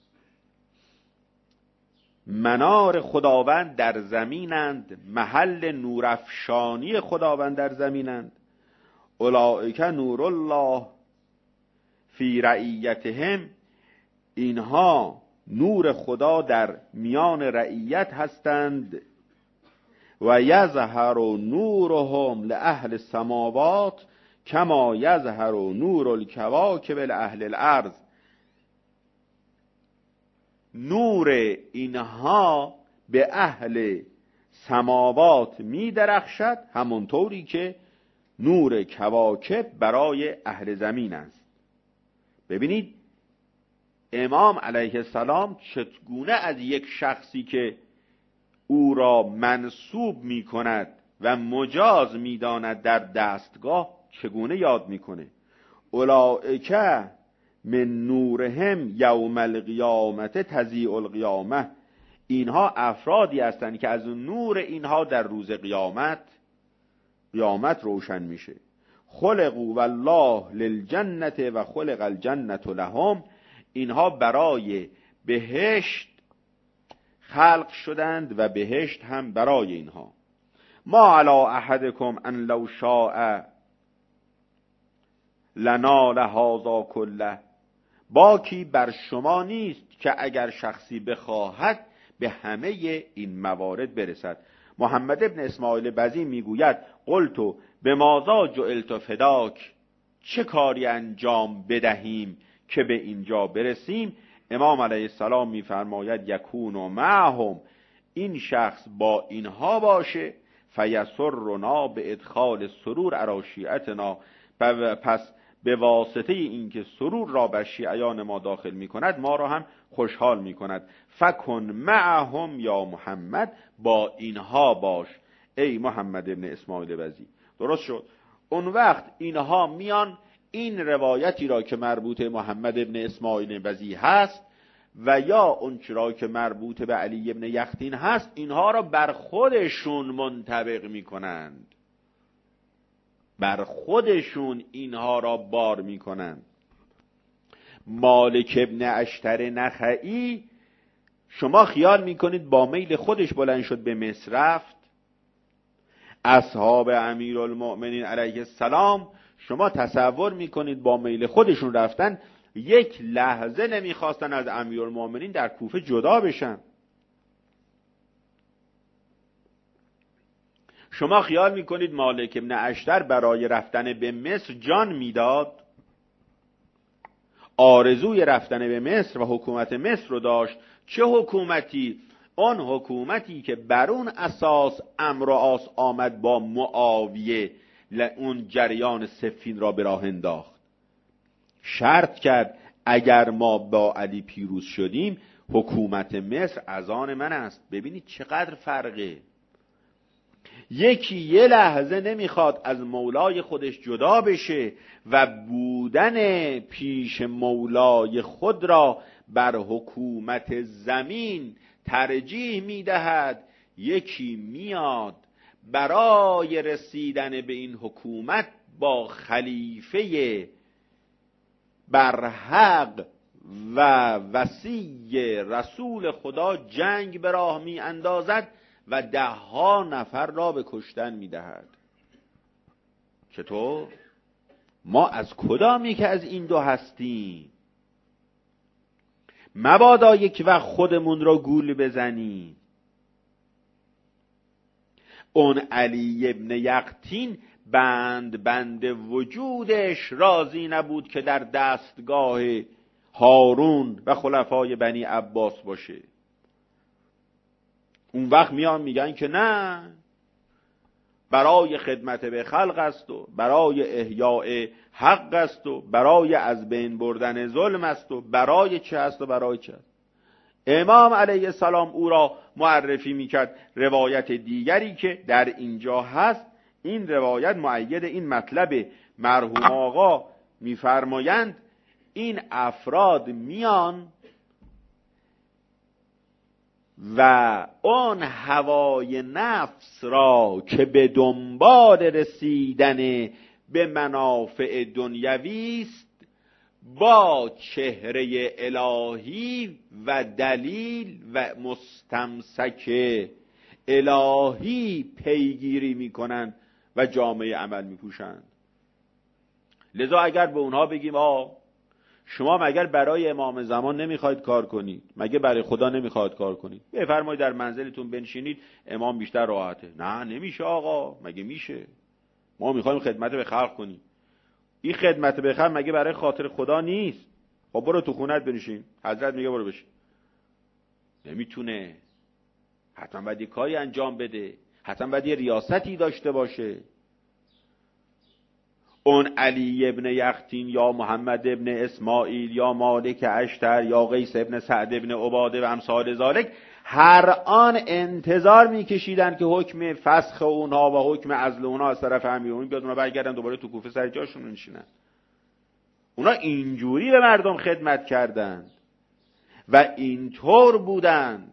منار خداوند در زمینند، محل نورافشانی خداوند در زمینند. اولئک نور الله فی رعیتهم، اینها نور خدا در میان رعیت هستند. و یظهر نورهم لأهل السماوات کما یظهر نور الکواکب لأهل الارض. نور اینها به اهل سماوات می درخشد همونطوری که نور کواکب برای اهل زمین است. ببینید امام علیه السلام چگونه از یک شخصی که او را منسوب می کند و مجاز می داند در دستگاه چگونه یاد می کنه. اولئک من نورهم یوم القیامت تضیء القیامه، اینها افرادی هستند که از نور اینها در روز قیامت قیامت روشن میشه. خلقوا والله للجنة و خلق الجنة لهم، اینها برای بهشت خلق شدند و بهشت هم برای اینها. ما علی احدکم ان لو شاء لنال هذا کله، باکی بر شما نیست که اگر شخصی بخواهد به همه این موارد برسد. محمد ابن اسماعیل بزی میگوید قلتو به ماذا جعلت فداک، چه کاری انجام بدهیم که به اینجا برسیم؟ امام علیه السلام میفرماید یکون معهم، این شخص با اینها باشه، فیسرنا به ادخال سرور علی شیعتنا، پس به واسطه اینکه سرور را بر شیعیان ما داخل می کند ما را هم خوشحال می کند. فکن معهم یا محمد، با اینها باش ای محمد ابن اسماعیل بزی. درست شد؟ اون وقت اینها میان این روایتی را که مربوط محمد ابن اسماعیل بزی هست و یا اون چرا که مربوط به علی ابن یختین هست، اینها را بر خودشون منطبق می کنند، بر خودشون اینها را بار می کنند. مالک ابن اشتر نخعی، شما خیال می کنید با میل خودش بلند شد به مصر رفت؟ اصحاب امیرالمؤمنین علیه السلام شما تصور می کنید با میل خودشون رفتن؟ یک لحظه نمی خواستن از امیرالمؤمنین در کوفه جدا بشن. شما خیال میکنید مالک ابن اشتر برای رفتن به مصر جان میداد؟ آرزوی رفتن به مصر و حکومت مصر رو داشت. چه حکومتی؟ آن حکومتی که بر اون اساس امر و آس آمد با معاویه اون جریان صفین را به راه انداخت. شرط کرد اگر ما با علی پیروز شدیم حکومت مصر از آن من است. ببینید چقدر فرقه. یکی یه لحظه نمیخواد از مولای خودش جدا بشه و بودن پیش مولای خود را بر حکومت زمین ترجیح میدهد. یکی میاد برای رسیدن به این حکومت با خلیفه برحق و وصی رسول خدا جنگ به راه می اندازد و ده ها نفر را به کشتن می دهد. چطور؟ ما از کدامی که از این دو هستیم؟ مبادا یک وقت خودمون را گول بزنیم. اون علی ابن یقطین بند بند وجودش راضی نبود که در دستگاه هارون و خلفای بنی عباس باشه. اون وقت میان میگن که نه، برای خدمت به خلق است و برای احیاء حق است و برای از بین بردن ظلم است و برای چه است و برای چه است. امام علیه السلام او را معرفی میکرد روایت دیگری که در اینجا هست. این روایت مؤید این مطلب مرحوم آقا میفرمایند این افراد میان و اون هوای نفس را که به دنبال رسیدن به منافع دنیوی است با چهره الهی و دلیل و مستمسک الهی پیگیری میکنند و جامعه عمل میپوشند. لذا اگر به اونها بگیم آ شما مگر برای امام زمان نمیخواید کار کنید؟ مگه برای خدا نمیخواید کار کنید؟ بفرمایید در منزلتون بنشینید، امام بیشتر راحته. نه نمیشه آقا، مگه میشه؟ ما میخوایم خدمت به خلق کنیم. این خدمت به خلق مگه برای خاطر خدا نیست؟ خب برو تو خونت بنشین، حضرت میگه برو بشین. نمیتونه، حتما باید یه کاری انجام بده، حتما باید یه ریاستی داشته باشه. اون علی ابن یقطین یا محمد ابن اسماعیل یا مالک اشتر یا قیس ابن سعد ابن عباده و امثال ذالک هر آن انتظار میکشیدن که حکم فسخ اونها و حکم عزل اونها از طرف امیرالمومنین بیاد، اونها برگردن دوباره تو کوفه سر جاشون نشینن. اونا اینجوری به مردم خدمت کردند و اینطور بودند.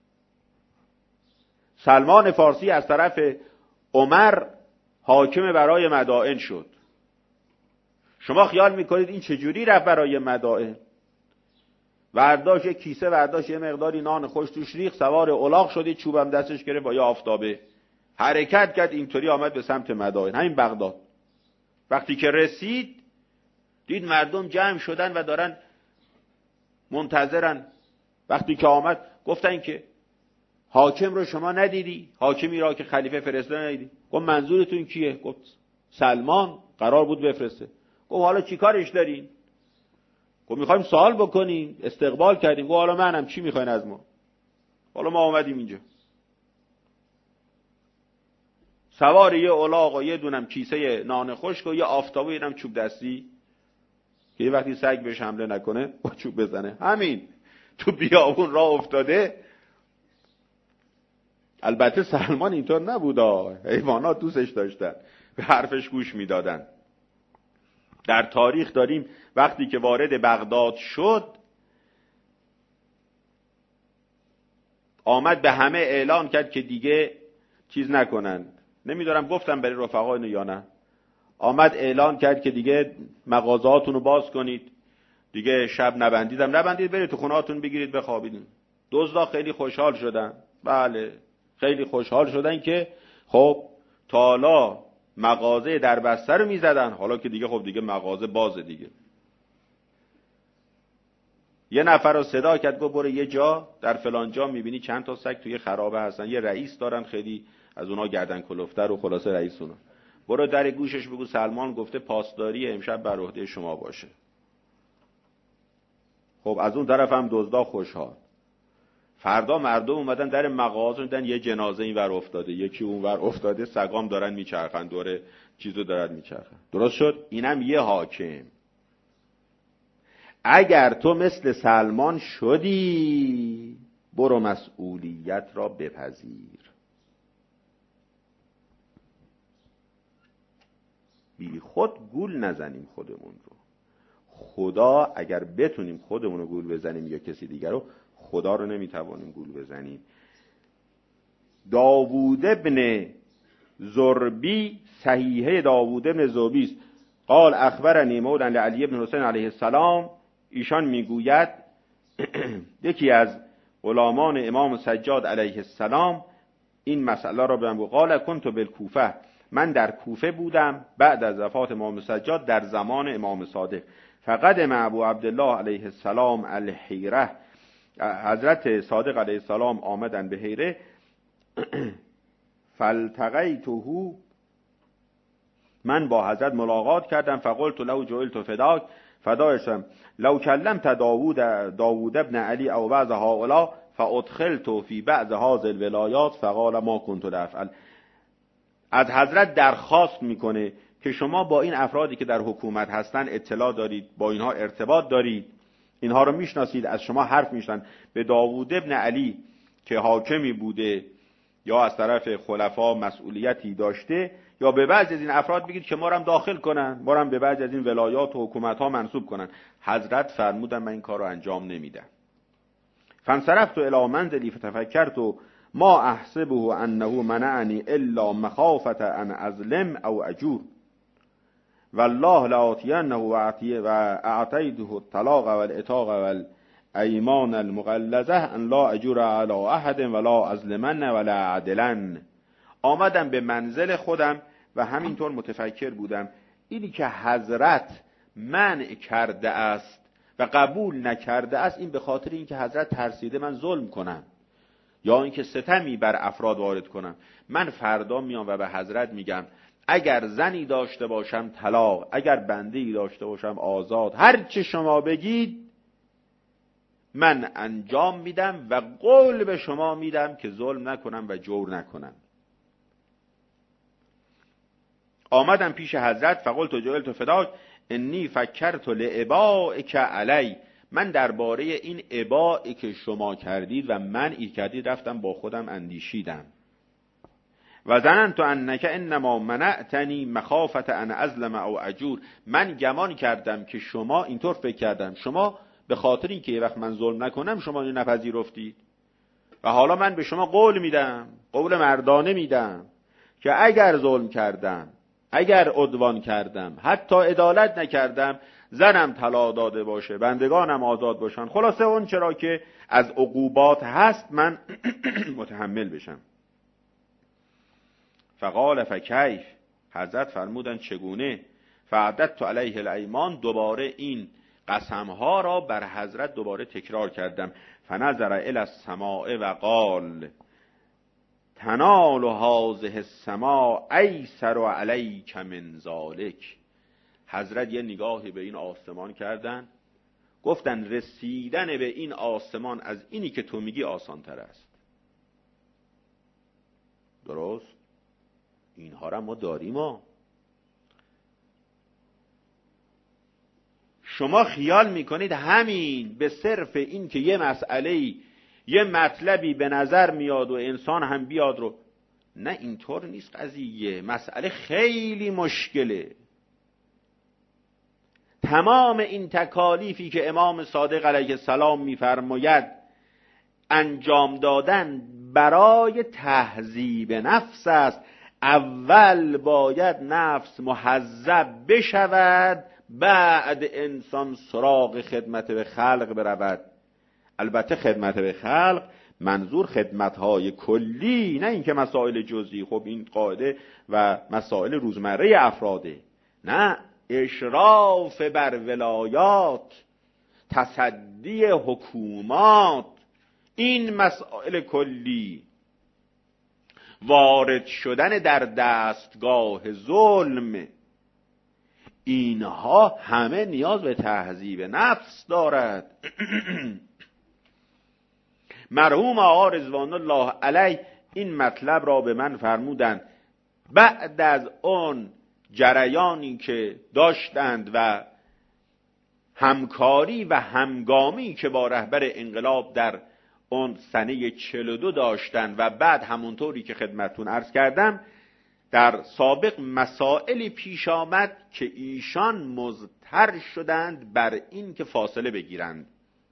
سلمان فارسی از طرف عمر حاکم برای مدائن شد. شما خیال میکنید این چجوری رفت برای مدائن؟ ورداش یک کیسه، ورداش یه مقداری نان خوش توش ریخت، سوار الاغ شد، چوبم دستش گرفت با یه آفتابه حرکت کرد، اینطوری آمد به سمت مدائن، همین بغداد. وقتی که رسید دید مردم جمع شدن و دارن منتظرن. وقتی که آمد گفتن که حاکم رو شما ندیدی؟ حاکمی را که خلیفه فرستاده ندیدی؟ گفت منظورتون کیه؟ گفت سلمان قرار بود بفرسته. گفت حالا چی کارش دارین؟ گفت میخوایم سوال بکنیم، استقبال کردیم. گفت حالا منم چی میخواین از ما؟ حالا ما اومدیم اینجا. سوار یه الاغ و یه دونم کیسه نان خشک و یه آفتاب و یه دونم چوب دستی که یه وقتی سگ بهش حمله نکنه با چوب بزنه. همین تو بیابون راه افتاده. البته سلمان اینطور نبودا، حیوانات دوستش داشتن، به حرفش گوش میدادن. در تاریخ داریم وقتی که وارد بغداد شد آمد به همه اعلان کرد که دیگه چیز نکنن. نمیدارم گفتم برای رفقا اینو یا نه. آمد اعلان کرد که دیگه مغازهاتون رو باز کنید، دیگه شب نبندیدم نبندید، برید تو خونهاتون بگیرید بخوابید. دزدا خیلی خوشحال شدن. بله خیلی خوشحال شدن که خب تا حالا مغازه در بسته رو میزدن، حالا که دیگه خب دیگه مغازه بازه دیگه. یه نفر رو صدا کرد گفت برو یه جا در فلان جا میبینی چند تا سگ توی خرابه هستن، یه رئیس دارن خیلی از اونا گردن کلفتر و خلاصه رئیس اونا، برو در گوشش بگو سلمان گفته پاسداری امشب بر عهده شما باشه. خب از اون طرف هم دزدا خوشحال. فردا مردم اومدن در مغازه دیدن یه جنازه این ور افتاده، یکی اون ور افتاده، سگام دارن میچرخن دوره چیزو دارن میچرخن. درست شد؟ اینم یه حاکم. اگر تو مثل سلمان شدی برو مسئولیت را بپذیر. بی خود گول نزنیم خودمون رو. خدا اگر بتونیم خودمون رو گول بزنیم یا کسی دیگر رو، خدا رو نمیتوانیم گول بزنیم. داوود ابن زربی، صحیحه داوود ابن زربی است. قال اخبرنی مولا لعلی ابن حسین علیه السلام، ایشان میگوید یکی از غلامان امام سجاد علیه السلام این مسئله را به من گفت. قال کنت بالکوفه من در کوفه بودم بعد از وفات امام سجاد در زمان امام صادق. فقدم ابو عبدالله علیه السلام الحیره، حضرت صادق علیه السلام آمدن به حیره. فالتقیته، من با حضرت ملاقات کردم. فقلت له جعلت فداک، فدایشم لو کلمت داوود داوود ابن علی او بعض هؤلاء فادخلت فی بعض هذه الولایات فقال ما كنت لافعل. از حضرت درخواست میکنه که شما با این افرادی که در حکومت هستن اطلاع دارید، با اینها ارتباط دارید، اینها رو میشناسید، از شما حرف میشنن. به داوود ابن علی که حاکمی بوده یا از طرف خلفا مسئولیتی داشته، یا به بعضی از این افراد بگید که ما رو هم داخل کنن، ما رو هم به بعضی از این ولایات و حکومت ها منصوب کنن. حضرت فرمودن من این کار رو انجام نمیدم. فانصرفت الی منزلی فتفکرت ما احسبه انه منعنی الا مخافة ان اظلم او اجور والله لآتینه و اعطیته الطلاق والعتاق والایمان المغلظه ان لا اجور علی احد ولا اظلمن ولا اعدلن. آمدم به منزل خودم و همینطور متفکر بودم اینی که حضرت منع کرده است و قبول نکرده است، این به خاطر اینکه حضرت ترسیده من ظلم کنم یا اینکه ستمی بر افراد وارد کنم. من فردا میام و به حضرت میگم اگر زنی داشته باشم طلاق، اگر بنده‌ای داشته باشم آزاد، هر چه شما بگید من انجام میدم و قول به شما میدم که ظلم نکنم و جور نکنم. آمدم پیش حضرت فقلت جعلت فداک انی فکرت لابائک علی، من درباره این ابائی که شما کردید و منعی کردید رفتم با خودم اندیشیدم. و ظننت انک انما منعتنی مخافة ان اظلم او اجور، من گمان کردم که شما اینطور فکر کردم شما به خاطر اینکه یه وقت من ظلم نکنم شما اینو نپذیرفتید و حالا من به شما قول میدم، قول مردانه میدم که اگر ظلم کردم، اگر عدوان کردم، حتی عدالت نکردم، زنم طلاق داده باشه، بندگانم آزاد باشن، خلاصه اون چرا که از عقوبات هست من متحمل بشم. فقال فکیف، حضرت فرمودن چگونه؟ فعددت علیه الایمان، دوباره این قسمها را بر حضرت دوباره تکرار کردم. فنظر الی السماء و قال تنال هذه السماء ایسر علیک من ذلک. حضرت یه نگاهی به این آسمان کردن، گفتن رسیدن به این آسمان از اینی که تو میگی آسان تر است. درست؟ اینها را ما داریم ها. شما خیال میکنید همین به صرف این که یه مسئله یه مطلبی به نظر میاد و انسان هم بیاد رو، نه اینطور نیست قضیه. مسئله خیلی مشکله. تمام این تکالیفی که امام صادق علیه السلام میفرماید انجام دادن برای تهذیب نفس است. اول باید نفس مهذب بشود، بعد انسان سراغ خدمت به خلق برود. البته خدمت به خلق منظور خدمت‌های کلی، نه اینکه مسائل جزئی. خب این قاعده و مسائل روزمره افراده. نه، اشراف بر ولایات، تصدی حکومات، این مسائل کلی. وارد شدن در دستگاه ظلم، اینها همه نیاز به تهذیب نفس دارد. مرحوم آقا رضوان الله علیه این مطلب را به من فرمودند. بعد از اون جریانی که داشتند و همکاری و همگامی که با رهبر انقلاب در اون سنه چهل و دو داشتند و بعد همونطوری که خدمتتون عرض کردم در سابق مسائلی پیش آمد که ایشان مضطر شدند بر این که فاصله بگیرند.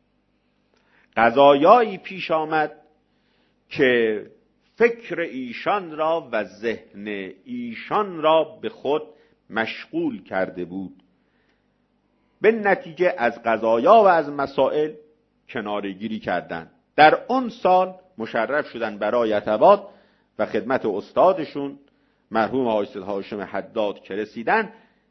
قضایایی پیش آمد که فکر ایشان را و ذهن ایشان را به خود مشغول کرده بود. به نتیجه از قضایا و از مسائل کناره‌گیری کردند. در اون سال مشرف شدن برای اتباط و خدمت استادشون مرحوم حاج سید هاشم حداد که رسیدن،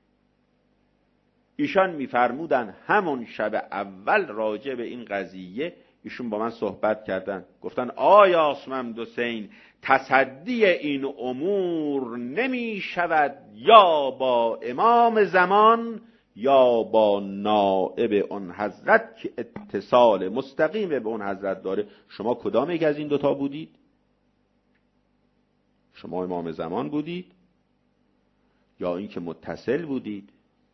ایشان میفرمودن همون شب اول راجع به این قضیه ایشون با من صحبت کردن، گفتن آیا آسمند حسین تصدی این امور نمی شود یا با امام زمان یا با نائب اون حضرت که اتصال مستقیم به اون حضرت داره؟ شما کدام یک از این دوتا بودید؟ شما امام زمان بودید یا این که متصل بودید؟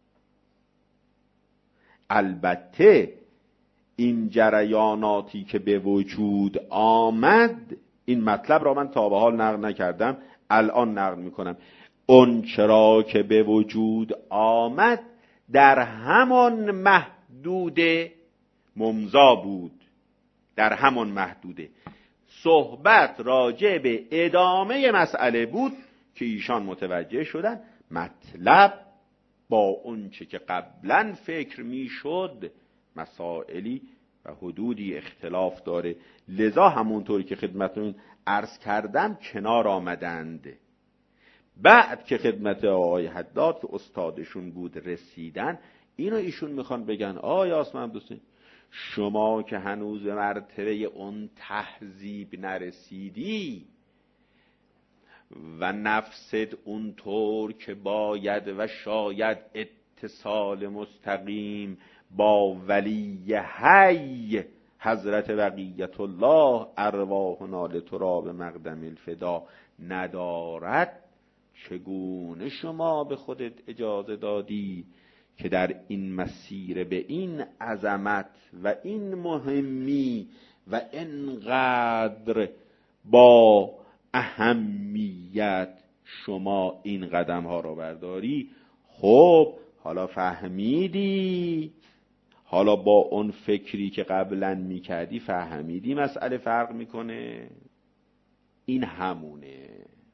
البته این جریاناتی که به وجود آمد، این مطلب را من تا به حال نقل نکردم، الان نقل میکنم. اون چرا که به وجود آمد در همان محدوده ممضا بود، در همان محدوده صحبت راجع به ادامه مسئله بود که ایشان متوجه شدن مطلب با اون چه که قبلا فکر میشد مسائلی و حدودی اختلاف داره، لذا همونطوری که خدمتتون عرض کردم کنار آمدند. بعد که خدمت آقای حداد که استادشون بود رسیدن، اینو ایشون میخوان بگن آیا آسمند حسین شما که هنوز مرتبه اون تهذیب نرسیدی و نفست اونطور که باید و شاید اتصال مستقیم با ولی حی حضرت بقیت الله ارواحنا لتراب مقدم الفدا ندارد، چگونه شما به خودت اجازه دادی که در این مسیر به این عظمت و این مهمی و اینقدر با اهمیت شما این قدم ها رو برداری؟ خب حالا فهمیدی، حالا با اون فکری که قبلا میکردی فهمیدی مسئله فرق میکنه. این همونه،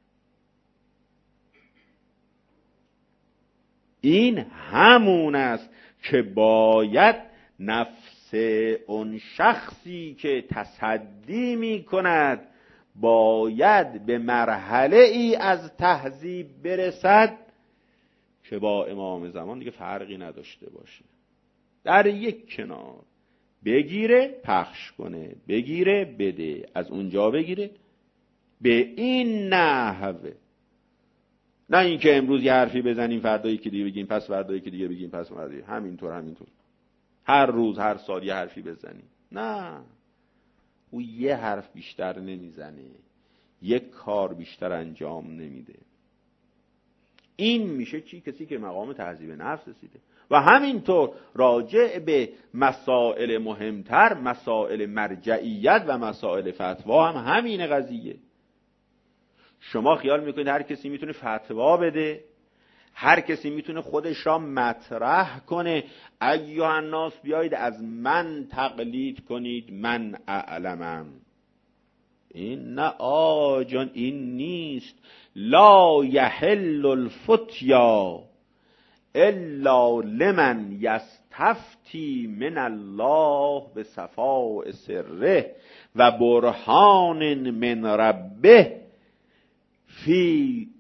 این همون است که باید نفس اون شخصی که تصدی می کند باید به مرحله ای از تهذیب برسد که با امام زمان دیگه فرقی نداشته باشه، در یک کنار بگیره پخش کنه، بگیره بده، از اونجا بگیره به این نحوه. نه اینکه امروز یه حرفی بزنیم فردایی که دیگه بگیم، پس فردایی که دیگه بگیم، پس فردایی، همینطور همینطور هر روز هر سال یه حرفی بزنیم. نه، او یه حرف بیشتر نمیزنه، یک کار بیشتر انجام نمیده. این میشه چی؟ کسی که مقام تهذیب نفس رسیده. و همینطور راجع به مسائل مهمتر، مسائل مرجعیت و مسائل فتوا هم همین قضیه. شما خیال میکنید هر کسی میتونه فتوا بده، هر کسی میتونه خودش را مطرح کنه؟ ایها الناس بیایید از من تقلید کنید، من اعلمم. این نه آجان، این نیست. لا یحل الفتیا الا لمن یستفتی من الله به صفاء سره و برهان من ربه فی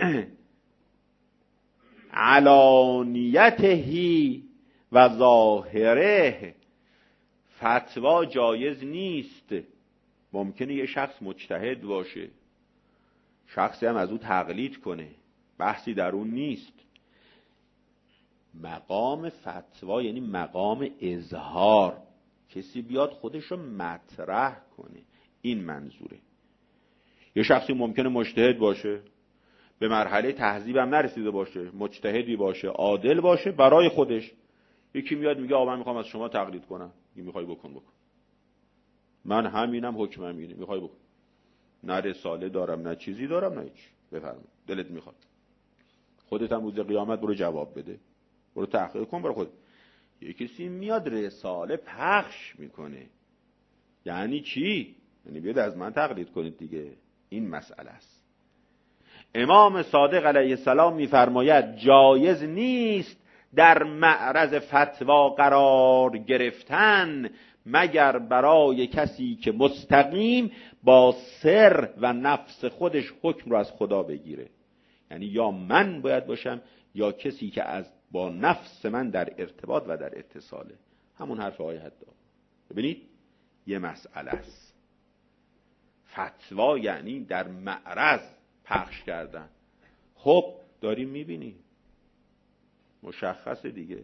علانیته و ظاهره. فتوا جایز نیست. ممکنه یه شخص مجتهد باشه، شخصی هم از او تقلید کنه، بحثی در اون نیست. مقام فتوا یعنی مقام اظهار، کسی بیاد خودش رو مطرح کنه، این منظوره. یه شخصی ممکنه مجتهد باشه، به مرحله تهذیب هم نرسیده باشه، مجتهدی باشه، عادل باشه برای خودش. یکی میاد میگه آقا من میخوام از شما تقلید کنم، میگه میخوای بکن بکن، من همینم، حکمم اینه، میخوای بکن. نه رساله دارم نه چیزی دارم نه هیچ، بفرمایید دلت میخواد. خودت هم روز قیامت برو جواب بده، برو تحقیق کن برو خود. یه کسی میاد رساله پخش میکنه، یعنی چی؟ یعنی بیاد از من تقلید کنید دیگه. این مسئله است. امام صادق علیه السلام میفرماید جایز نیست در معرض فتوا قرار گرفتن مگر برای کسی که مستقیم با سر و نفس خودش حکم رو از خدا بگیره. یعنی یا من باید باشم یا کسی که از با نفس من در ارتباط و در اتصاله. همون حرف آقای حداد. ببینید یه مسئله است. فتوا یعنی در معرض پخش کردن. خب داریم میبینیم مشخصه دیگه.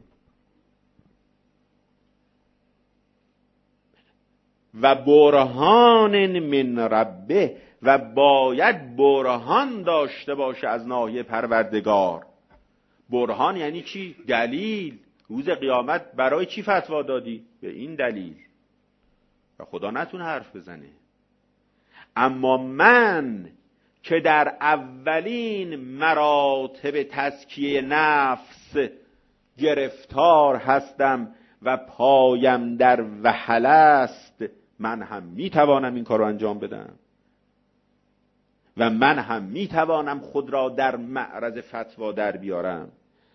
و برهان من ربه، و باید برهان داشته باشه از ناحیه پروردگار. برهان یعنی چی؟ دلیل. روز قیامت برای چی فتوا دادی؟ به این دلیل. و خدا نتونه حرف بزنه. اما من که در اولین مراتب تزکیه نفس گرفتار هستم و پایم در وحله است، من هم میتوانم این کار رو انجام بدم و من هم میتوانم خود را در معرض فتوا در بیارم.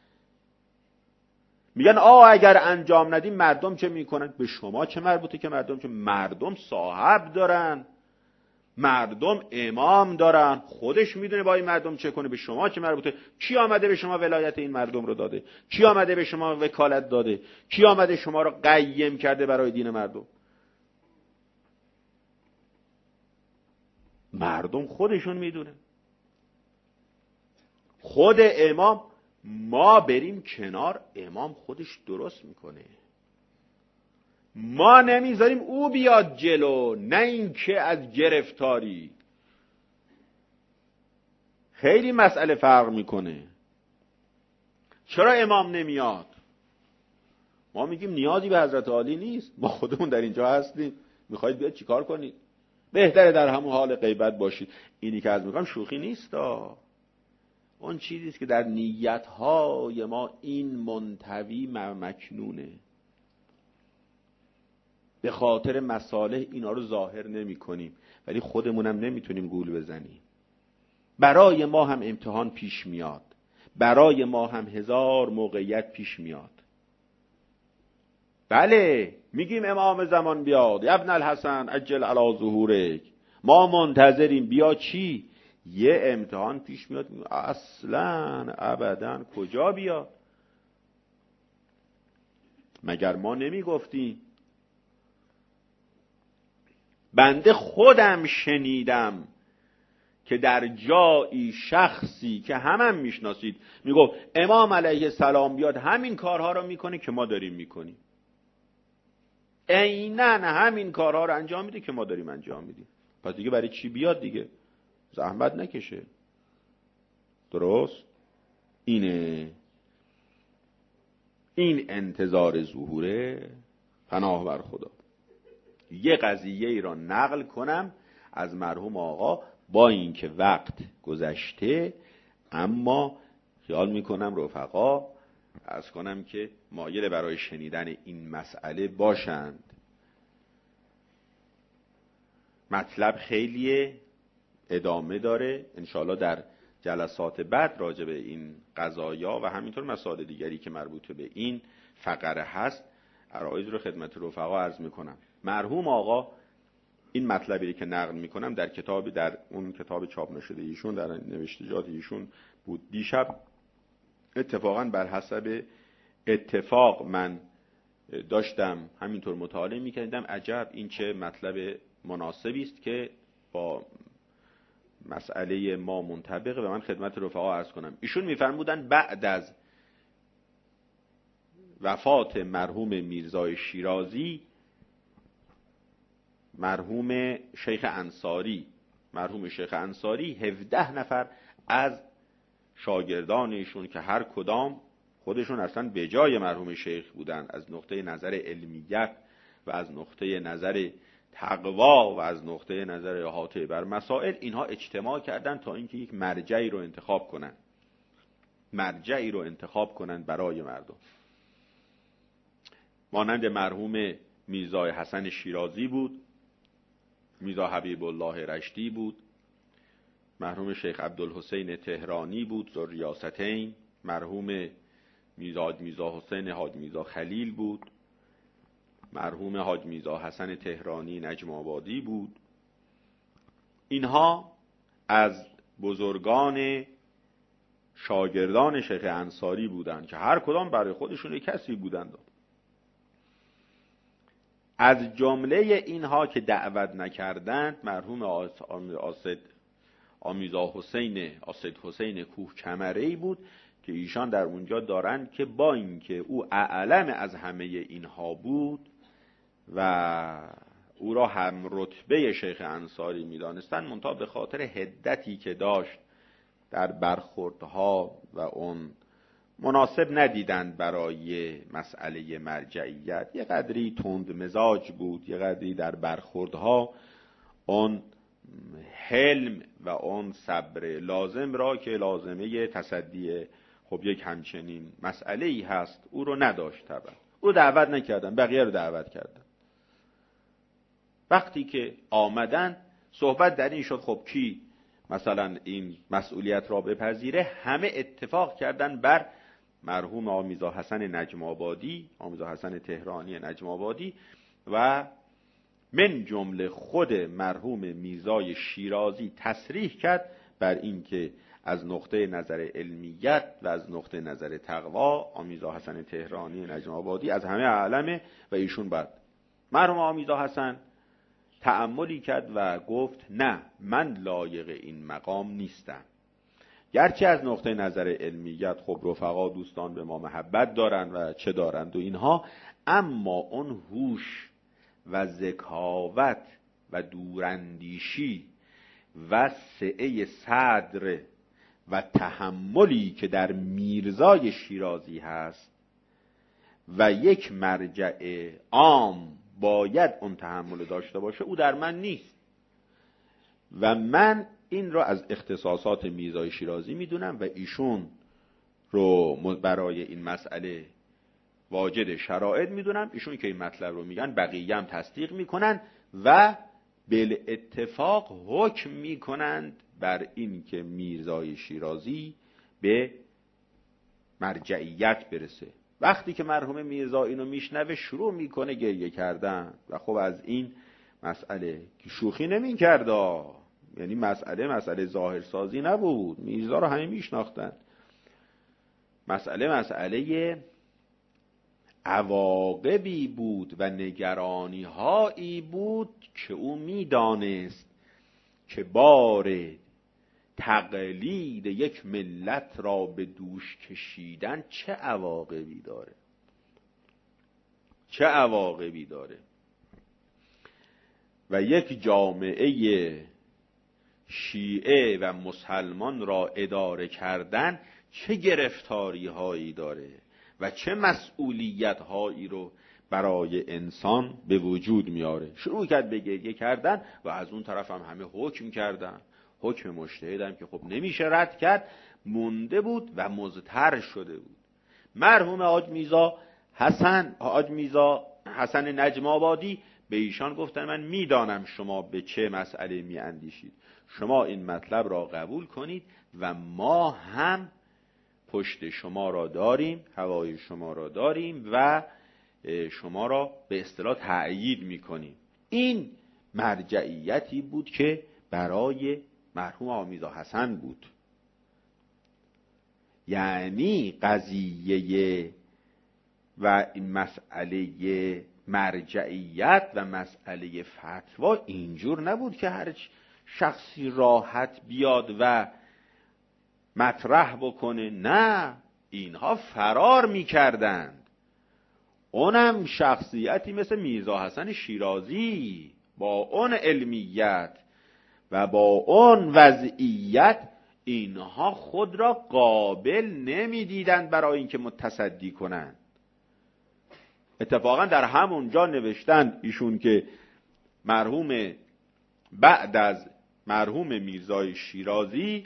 میگن آه اگر انجام ندیم مردم چه میکنن؟ به شما چه مربوطه که مردم چه؟ مردم صاحب دارن، مردم امام دارن، خودش میدونه با این مردم چه کنه. به شما چه مربوطه؟ کی آمده به شما ولایت این مردم رو داده؟ کی آمده به شما وکالت داده؟ کی آمده شما رو قیم کرده برای دین مردم؟ مردم خودشون میدونه. خود امام، ما بریم کنار، امام خودش درست میکنه. ما نمیذاریم او بیاد جلو، نه اینکه از گرفتاری. خیلی مسئله فرق میکنه. چرا امام نمیاد؟ ما میگیم نیازی به حضرت عالی نیست، ما خودمون در اینجا هستیم، میخواید بیاد چیکار کنید؟ بهتره در همون حال غیبت باشید. اینی که از میگم شوخی نیست. اون چیزیست که در نیتهای ما این منطوی مکنونه. به خاطر مصالح اینا رو ظاهر نمی کنیم، ولی خودمونم نمیتونیم گول بزنیم. برای ما هم امتحان پیش میاد، برای ما هم هزار موقعیت پیش میاد. بله میگیم امام زمان بیاد، ابن الحسن عجل علی ظهورک، ما منتظریم. بیا چی؟ یه امتحان پیش میاد. اصلا ابدا کجا بیاد؟ مگر ما نمیگفتیم؟ بنده خودم شنیدم که در جایی شخصی که همم میشناسید میگفت امام علیه السلام بیاد همین کارها رو میکنه که ما داریم میکنیم. عیناً همین کارها رو انجام میده که ما داریم انجام میدیم. پس دیگه برای چی بیاد دیگه؟ زحمت نکشه. درست؟ اینه. این انتظار ظهوره. پناه بر خدا. یه قضیه ای را نقل کنم از مرحوم آقا، با اینکه وقت گذشته، اما خیال میکنم رفقا عرض کنم که مایل برای شنیدن این مسئله باشند. مطلب خیلی ادامه داره، انشاءالله در جلسات بعد راجع به این قضایا و همینطور مسائل دیگری که مربوط به این فقره هست عرایض رو خدمت رفقا عرض میکنم. مرحوم آقا این مطلبی که نقل میکنم در کتاب، در اون کتاب چاپ نشده ایشون، در نوشتجات ایشون بود. دیشب اتفاقا بر حسب اتفاق من داشتم همینطور مطالعه میکردم، عجب این چه مطلب مناسبی است که با مسئله ما منطبقه و من خدمت رفقا عرض کنم. ایشون میفرمودن بعد از وفات مرحوم میرزای شیرازی، مرحوم شیخ انصاری مرحوم شیخ انصاری هفده نفر از شاگردان ایشون که هر کدام خودشون اصلا به جای مرحوم شیخ بودن از نقطه نظر علمیت و از نقطه نظر تقوا و از نقطه نظر احاطه بر مسائل، اینها اجتماع کردن تا اینکه یک مرجعی رو انتخاب کنن مرجعی رو انتخاب کنن برای مردم. مانند مرحوم میرزا حسن شیرازی بود، میرزا حبیب الله رشتی بود، مرحوم شیخ عبدالحسین تهرانی بود ذوالریاستین، مرحوم میرزا میرزا حسین حاج میرزا خلیل بود، مرحوم حاج میرزا حسن تهرانی نجم آبادی بود. اینها از بزرگان شاگردان شیخ انصاری بودند که هر کدام برای خودشون کسی بودند. از جمله اینها که دعوت نکردند مرحوم آسد آمیزا حسین آسد حسین کوه کمره‌ای بود که ایشان در اونجا دارند که با اینکه او اعلم از همه اینها بود و او را هم رتبه شیخ انصاری می‌دانستند، منتها به خاطر حدتی که داشت در برخوردها و اون مناسب ندیدند برای مسئله مرجعیت. یه قدری تند مزاج بود، یه قدری در برخوردها اون حلم و اون صبر لازم را که لازمه تصدی خب یک همچنین مسئله ای هست او رو نداشت. طبعا او دعوت نکردن، بقیه رو دعوت کردن. وقتی که آمدن صحبت در این شد خب کی مثلا این مسئولیت را بپذیره. همه اتفاق کردن بر مرحوم آمیزا حسن نجم آبادی، آمیزا حسن تهرانی نجم آبادی و من جمله خود مرحوم میرزای شیرازی تصریح کرد بر این که از نقطه نظر علمیت و از نقطه نظر تقوا آمیزا حسن تهرانی نجم آبادی از همه اعلمه و ایشون بعد. مرحوم آمیزا حسن تأملی کرد و گفت نه، من لایق این مقام نیستم. گرچه از نقطه نظر علمیت خب رفقا دوستان به ما محبت دارن و چه دارند و اینها، اما اون هوش و ذکاوت و دوراندیشی و سعه صدر و تحملی که در میرزای شیرازی هست و یک مرجع عام باید اون تحمل داشته باشه، او در من نیست. و من این را از اختصاصات میرزای شیرازی میدونم و ایشون رو برای این مسئله واجد شرایط میدونم. ایشون که این مطلب رو میگن بقیه هم تصدیق میکنن و بالاتفاق حکم میکنند بر این که میرزای شیرازی به مرجعیت برسه. وقتی که مرحوم میرزا اینو میشنوه شروع میکنه گریه کردن و خب از این مسئله که شوخی نمیکرد، یعنی مسئله مسئله ظاهرسازی نبود، میرزا رو همه میشناختن. مسئله مسئله عواقبی بود و نگرانی هایی بود که او میدانست که بار تقلید یک ملت را به دوش کشیدن چه عواقبی داره، چه عواقبی داره و یک جامعه شیعه و مسلمان را اداره کردن چه گرفتاری هایی داره و چه مسئولیت هایی رو برای انسان به وجود میاره. شروع کرد به گریه کردن و از اون طرف هم همه حکم کردن. حکم مجتهدم که خب نمیشه رد کرد، مونده بود و مضطر شده بود. مرحوم حاج میرزا حسن حاج میرزا حسن نجم آبادی به ایشان گفتن من میدانم شما به چه مسئله میاندیشید، شما این مطلب را قبول کنید و ما هم پشت شما را داریم، هوای شما را داریم و شما را به اصطلاح تأیید میکنیم. این مرجعیتی بود که برای مرحوم آمیزا حسن بود. یعنی قضیه و این مسئله مرجعیت و مسئله فتوا اینجور نبود که هر شخصی راحت بیاد و مطرح بکنه. نه، اینها فرار میکردند. اونم شخصیتی مثل میرزا حسن شیرازی با اون علمیت و با اون وضعیت اینها خود را قابل نمیدیدند برای اینکه متصدی کنند. اتفاقا در همون جا نوشتند ایشون که مرحوم بعد از مرحوم میرزای شیرازی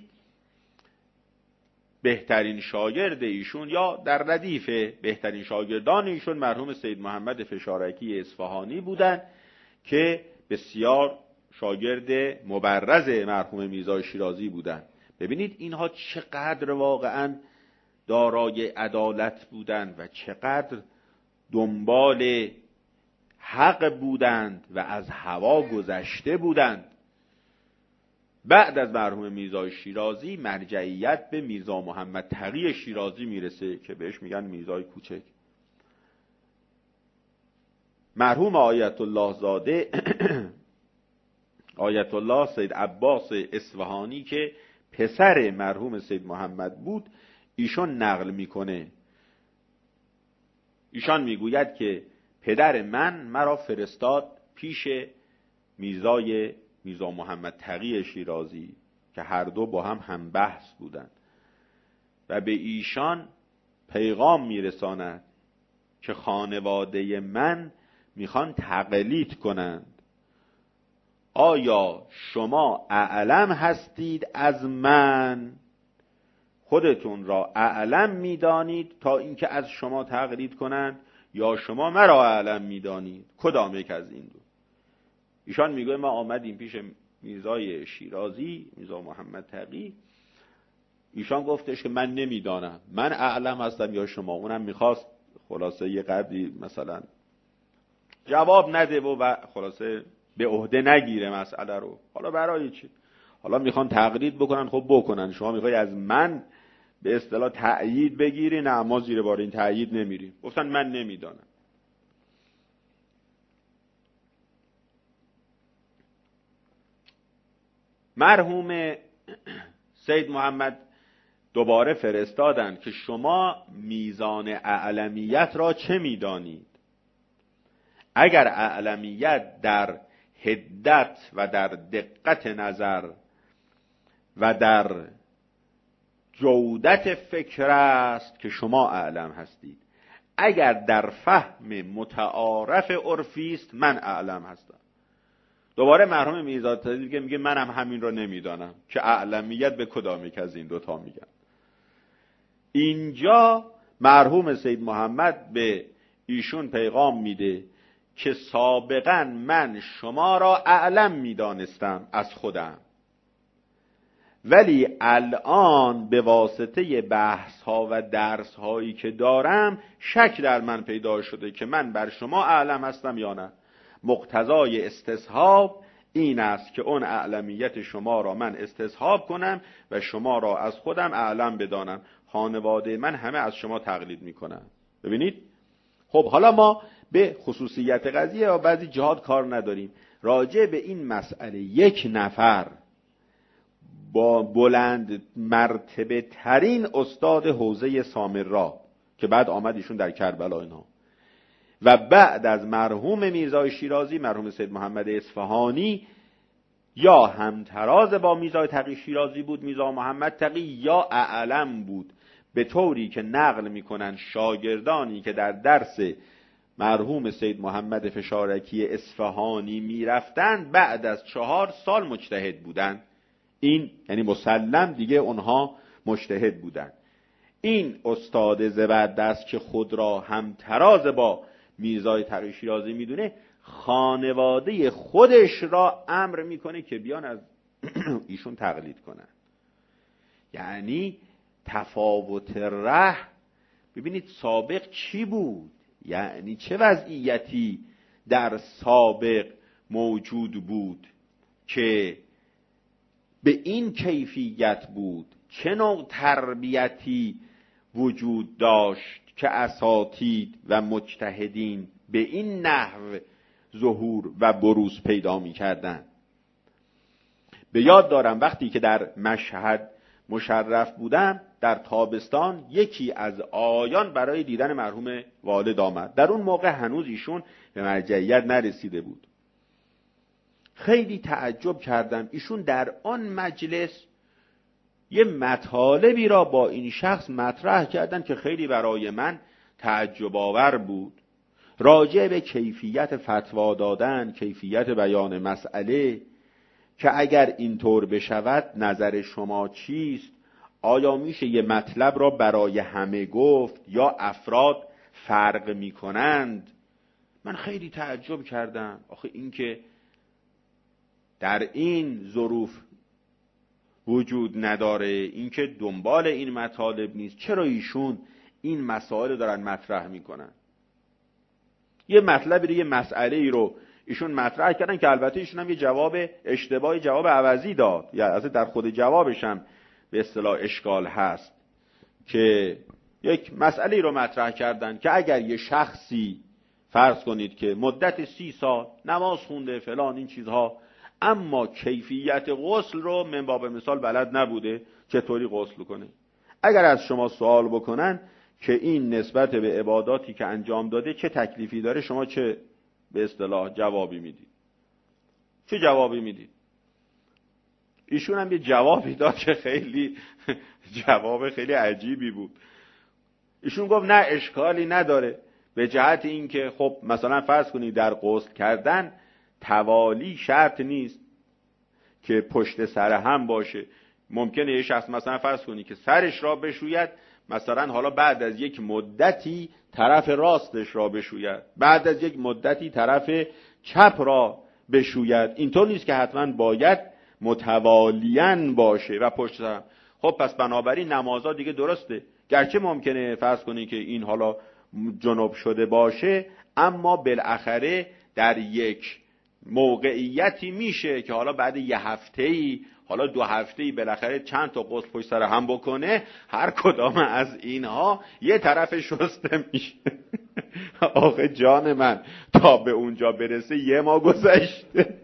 بهترین شاگرد ایشون یا در ردیف بهترین شاگردان ایشون مرحوم سید محمد فشارکی اصفهانی بودند که بسیار شاگرد مبرز مرحوم میرزای شیرازی بودند. ببینید اینها چقدر واقعا دارای عدالت بودند و چقدر دنبال حق بودند و از هوا گذشته بودند. بعد از مرحوم میرزا شیرازی مرجعیت به میرزا محمد تقی شیرازی میرسه که بهش میگن میرزای کوچک. مرحوم آیت الله زاده آیت الله سید عباس اصفهانی که پسر مرحوم سید محمد بود، ایشون نقل میکنه، ایشان میگوید که پدر من مرا فرستاد پیش میرزای میرزا محمد تقی شیرازی که هر دو با هم هم بحث بودند و به ایشان پیغام میرساند که خانواده من میخوان تقلید کنند. آیا شما اعلم هستید از من؟ خودتون را اعلم میدانید تا اینکه از شما تقلید کنند، یا شما مرا اعلم میدانید؟ کدام یک از این دو؟ ایشان میگه ما آمدیم پیش میرزای شیرازی، میرزا محمد تقی، ایشان گفتش که من نمیدانم، من اعلم هستم یا شما. اونم میخواست خلاصه یه قدری مثلا جواب نده و, و خلاصه به عهده نگیره مسئله رو. حالا برای چی؟ حالا میخوان تقلید بکنن، خب بکنن. شما میخوای از من به اصطلاح تأیید بگیری؟ نه، ما زیر بار این تأیید نمیریم. گفتن من نمیدانم. مرحوم سید محمد دوباره فرستادن که شما میزان اعلمیت را چه میدانید؟ اگر اعلمیت در حدت و در دقت نظر و در جودت فکر است که شما اعلم هستید، اگر در فهم متعارف عرفی است من اعلم هستم. دوباره مرحوم میرزا تقی میگه منم همین را نمیدانم که اعلمیت به کدام یک از این دوتا میگن. اینجا مرحوم سید محمد به ایشون پیغام میده که سابقا من شما را اعلم میدانستم از خودم، ولی الان به واسطه بحث ها و درس هایی که دارم شک در من پیدا شده که من بر شما اعلم هستم یا نه. مقتضای استصحاب این است که اون اعلمیت شما را من استصحاب کنم و شما را از خودم اعلم بدانم. خانواده من همه از شما تقلید میکنن. ببینید، خب حالا ما به خصوصیت قضیه و بعضی جهات کار نداریم. راجع به این مسئله یک نفر با بلند مرتبه ترین استاد حوزه سامرا که بعد آمد ایشون در کربلا اینا و بعد از مرحوم میرزا شیرازی مرحوم سید محمد اصفهانی یا همتراز با میرزا تقی شیرازی بود میرزا محمد تقی، یا اعلم بود، به طوری که نقل میکنن شاگردانی که در درس مرحوم سید محمد فشارکی اصفهانی میرفتند بعد از چهار سال مجتهد بودند. این یعنی مسلم دیگه اونها مجتهد بودند. این استاد زبردست که خود را همتراز با میرزا تقی شیرازی میدونه، خانواده خودش را امر میکنه که بیان از ایشون تقلید کنن. یعنی تفاوت ره. ببینید سابق چی بود، یعنی چه وضعیتی در سابق موجود بود که به این کیفیت بود، چه نوع تربیتی وجود داشت که اساتید و مجتهدین به این نحو ظهور و بروز پیدا می کردن. به یاد دارم وقتی که در مشهد مشرف بودم در تابستان یکی از آیان برای دیدن مرحوم والد آمد. در اون موقع هنوز ایشون به مرجعیت نرسیده بود. خیلی تعجب کردم، ایشون در آن مجلس یه مطالبی را با این شخص مطرح کردن که خیلی برای من تعجب آور بود، راجع به کیفیت فتوا دادن، کیفیت بیان مسئله، که اگر اینطور بشود نظر شما چیست؟ آیا میشه یه مطلب را برای همه گفت یا افراد فرق میکنند؟ من خیلی تعجب کردم. آخه این که در این ظروف وجود نداره، این که دنبال این مطالب نیست، چرا ایشون این مسائل دارن مطرح میکنن؟ یه مطلبی رو، یه مسئله ای رو ایشون مطرح کردن که البته ایشون هم یه جواب اشتباهی جواب عوضی داد، یا از در خود جوابش هم به اصطلاح اشکال هست که یک مسئله رو مطرح کردن که اگر یه شخصی فرض کنید که مدت سی سال نماز خونده فلان این چیزها، اما کیفیت غسل رو من باب مثال بلد نبوده چطوری غسل کنه، اگر از شما سوال بکنن که این نسبت به عباداتی که انجام داده چه تکلیفی داره، شما چه به اصطلاح جوابی میدید؟ چه جوابی میدید؟ ایشون هم یه جوابی داد که خیلی جواب خیلی عجیبی بود. ایشون گفت نه اشکالی نداره، به جهت اینکه خب مثلا فرض کنید در غسل کردن توالی شرط نیست که پشت سر هم باشه. ممکنه یه شخص مثلا فرض کنید که سرش را بشوید، مثلا حالا بعد از یک مدتی طرف راستش را بشوید، بعد از یک مدتی طرف چپ را بشوید. اینطور نیست که حتما باید متوالیاً باشه و پشت سر هم. خب پس بنابراین نمازها دیگه درسته، گرچه ممکنه فرض کنید که این حالا جنب شده باشه، اما بالاخره در یک موقعیتی میشه که حالا بعد یه هفته‌ای حالا دو هفته‌ای بالاخره چند تا غسل پشت سر هم بکنه، هر کدام از اینها یه طرف شسته میشه. آخه جان من تا به اونجا برسه یه ماه گذشته.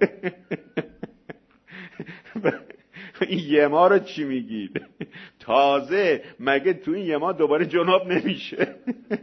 این یه ماه رو چی میگید؟ تازه مگه تو این یه ماه دوباره جناب نمیشه؟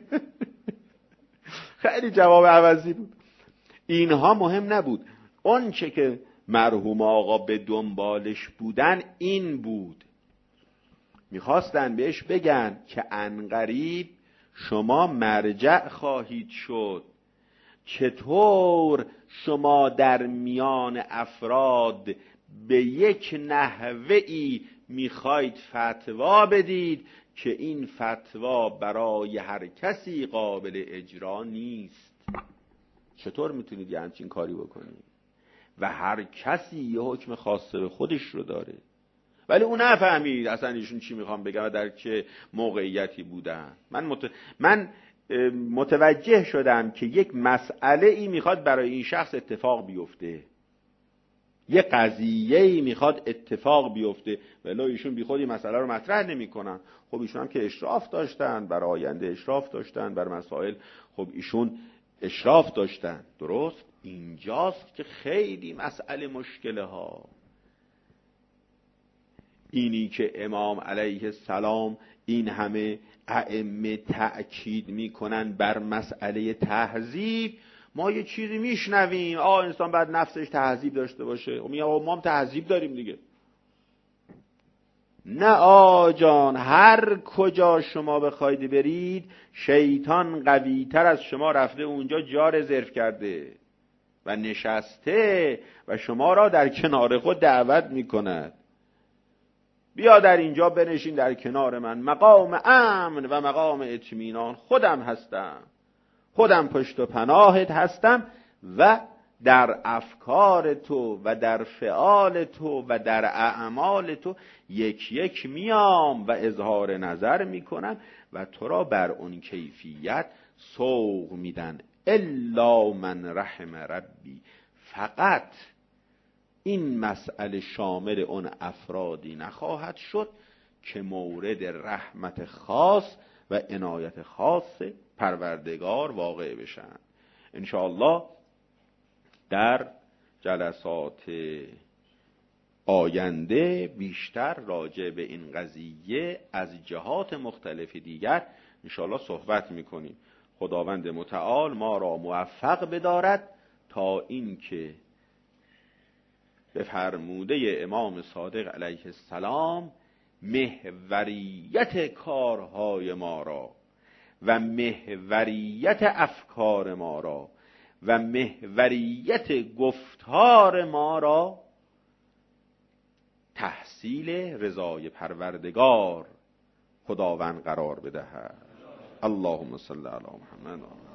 خیلی جواب عوضی بود. اینها مهم نبود. اون چه که مرحوم آقا به دنبالش بودن این بود، میخواستن بهش بگن که عنقریب شما مرجع خواهید شد، چطور شما در میان افراد به یک نحوه‌ای میخواید فتوا بدید که این فتوا برای هر کسی قابل اجرا نیست. چطور میتونید یه همچین کاری بکنید؟ و هر کسی یه حکم خاص به خودش رو داره. ولی اون نفهمید اصلا ایشون چی میخوام بگم و در چه موقعیتی بودن. من مت... من متوجه شدم که یک مسئله ای میخواد برای این شخص اتفاق بیفته، یه قضیه ای میخواد اتفاق بیفته، ولی ایشون بی خود این مسئله رو مطرح نمیکنن. خب ایشون هم که اشراف داشتن، برای آینده اشراف داشتن، بر مسائل خب ایشون اشراف داشتن. درست اینجاست که خیلی مسئله مشکله ها. اینی که امام علیه السلام این همه ائمه تأکید میکنن بر مسئله تهذیب، ما یه چیزی میشنویم آه انسان باید نفسش تهذیب داشته باشه، میگم ما هم تهذیب داریم دیگه. نه آجان، هر کجا شما بخواید برید شیطان قوی تر از شما رفته اونجا جا رزرو کرده و نشسته و شما را در کنار خود دعوت میکند. بیا در اینجا بنشین در کنار من، مقام امن و مقام اطمینان خودم هستم، خودم پشت و پناهت هستم و در افکار تو و در فعال تو و در اعمال تو یک یک میام و اظهار نظر میکنم و تو را بر اون کیفیت سوق میدن. الا من رحم ربی، فقط این مسئله شامل اون افرادی نخواهد شد که مورد رحمت خاص و عنایت خاص پروردگار واقع بشن. انشاءالله در جلسات آینده بیشتر راجع به این قضیه از جهات مختلف دیگر انشاءالله صحبت میکنیم. خداوند متعال ما را موفق بدارد تا این که به فرموده امام صادق علیه السلام محوریت کارهای ما را و محوریت افکار ما را و محوریت گفتار ما را تحصیل رضای پروردگار خداوند قرار بدهد. اللهم صل علی محمد.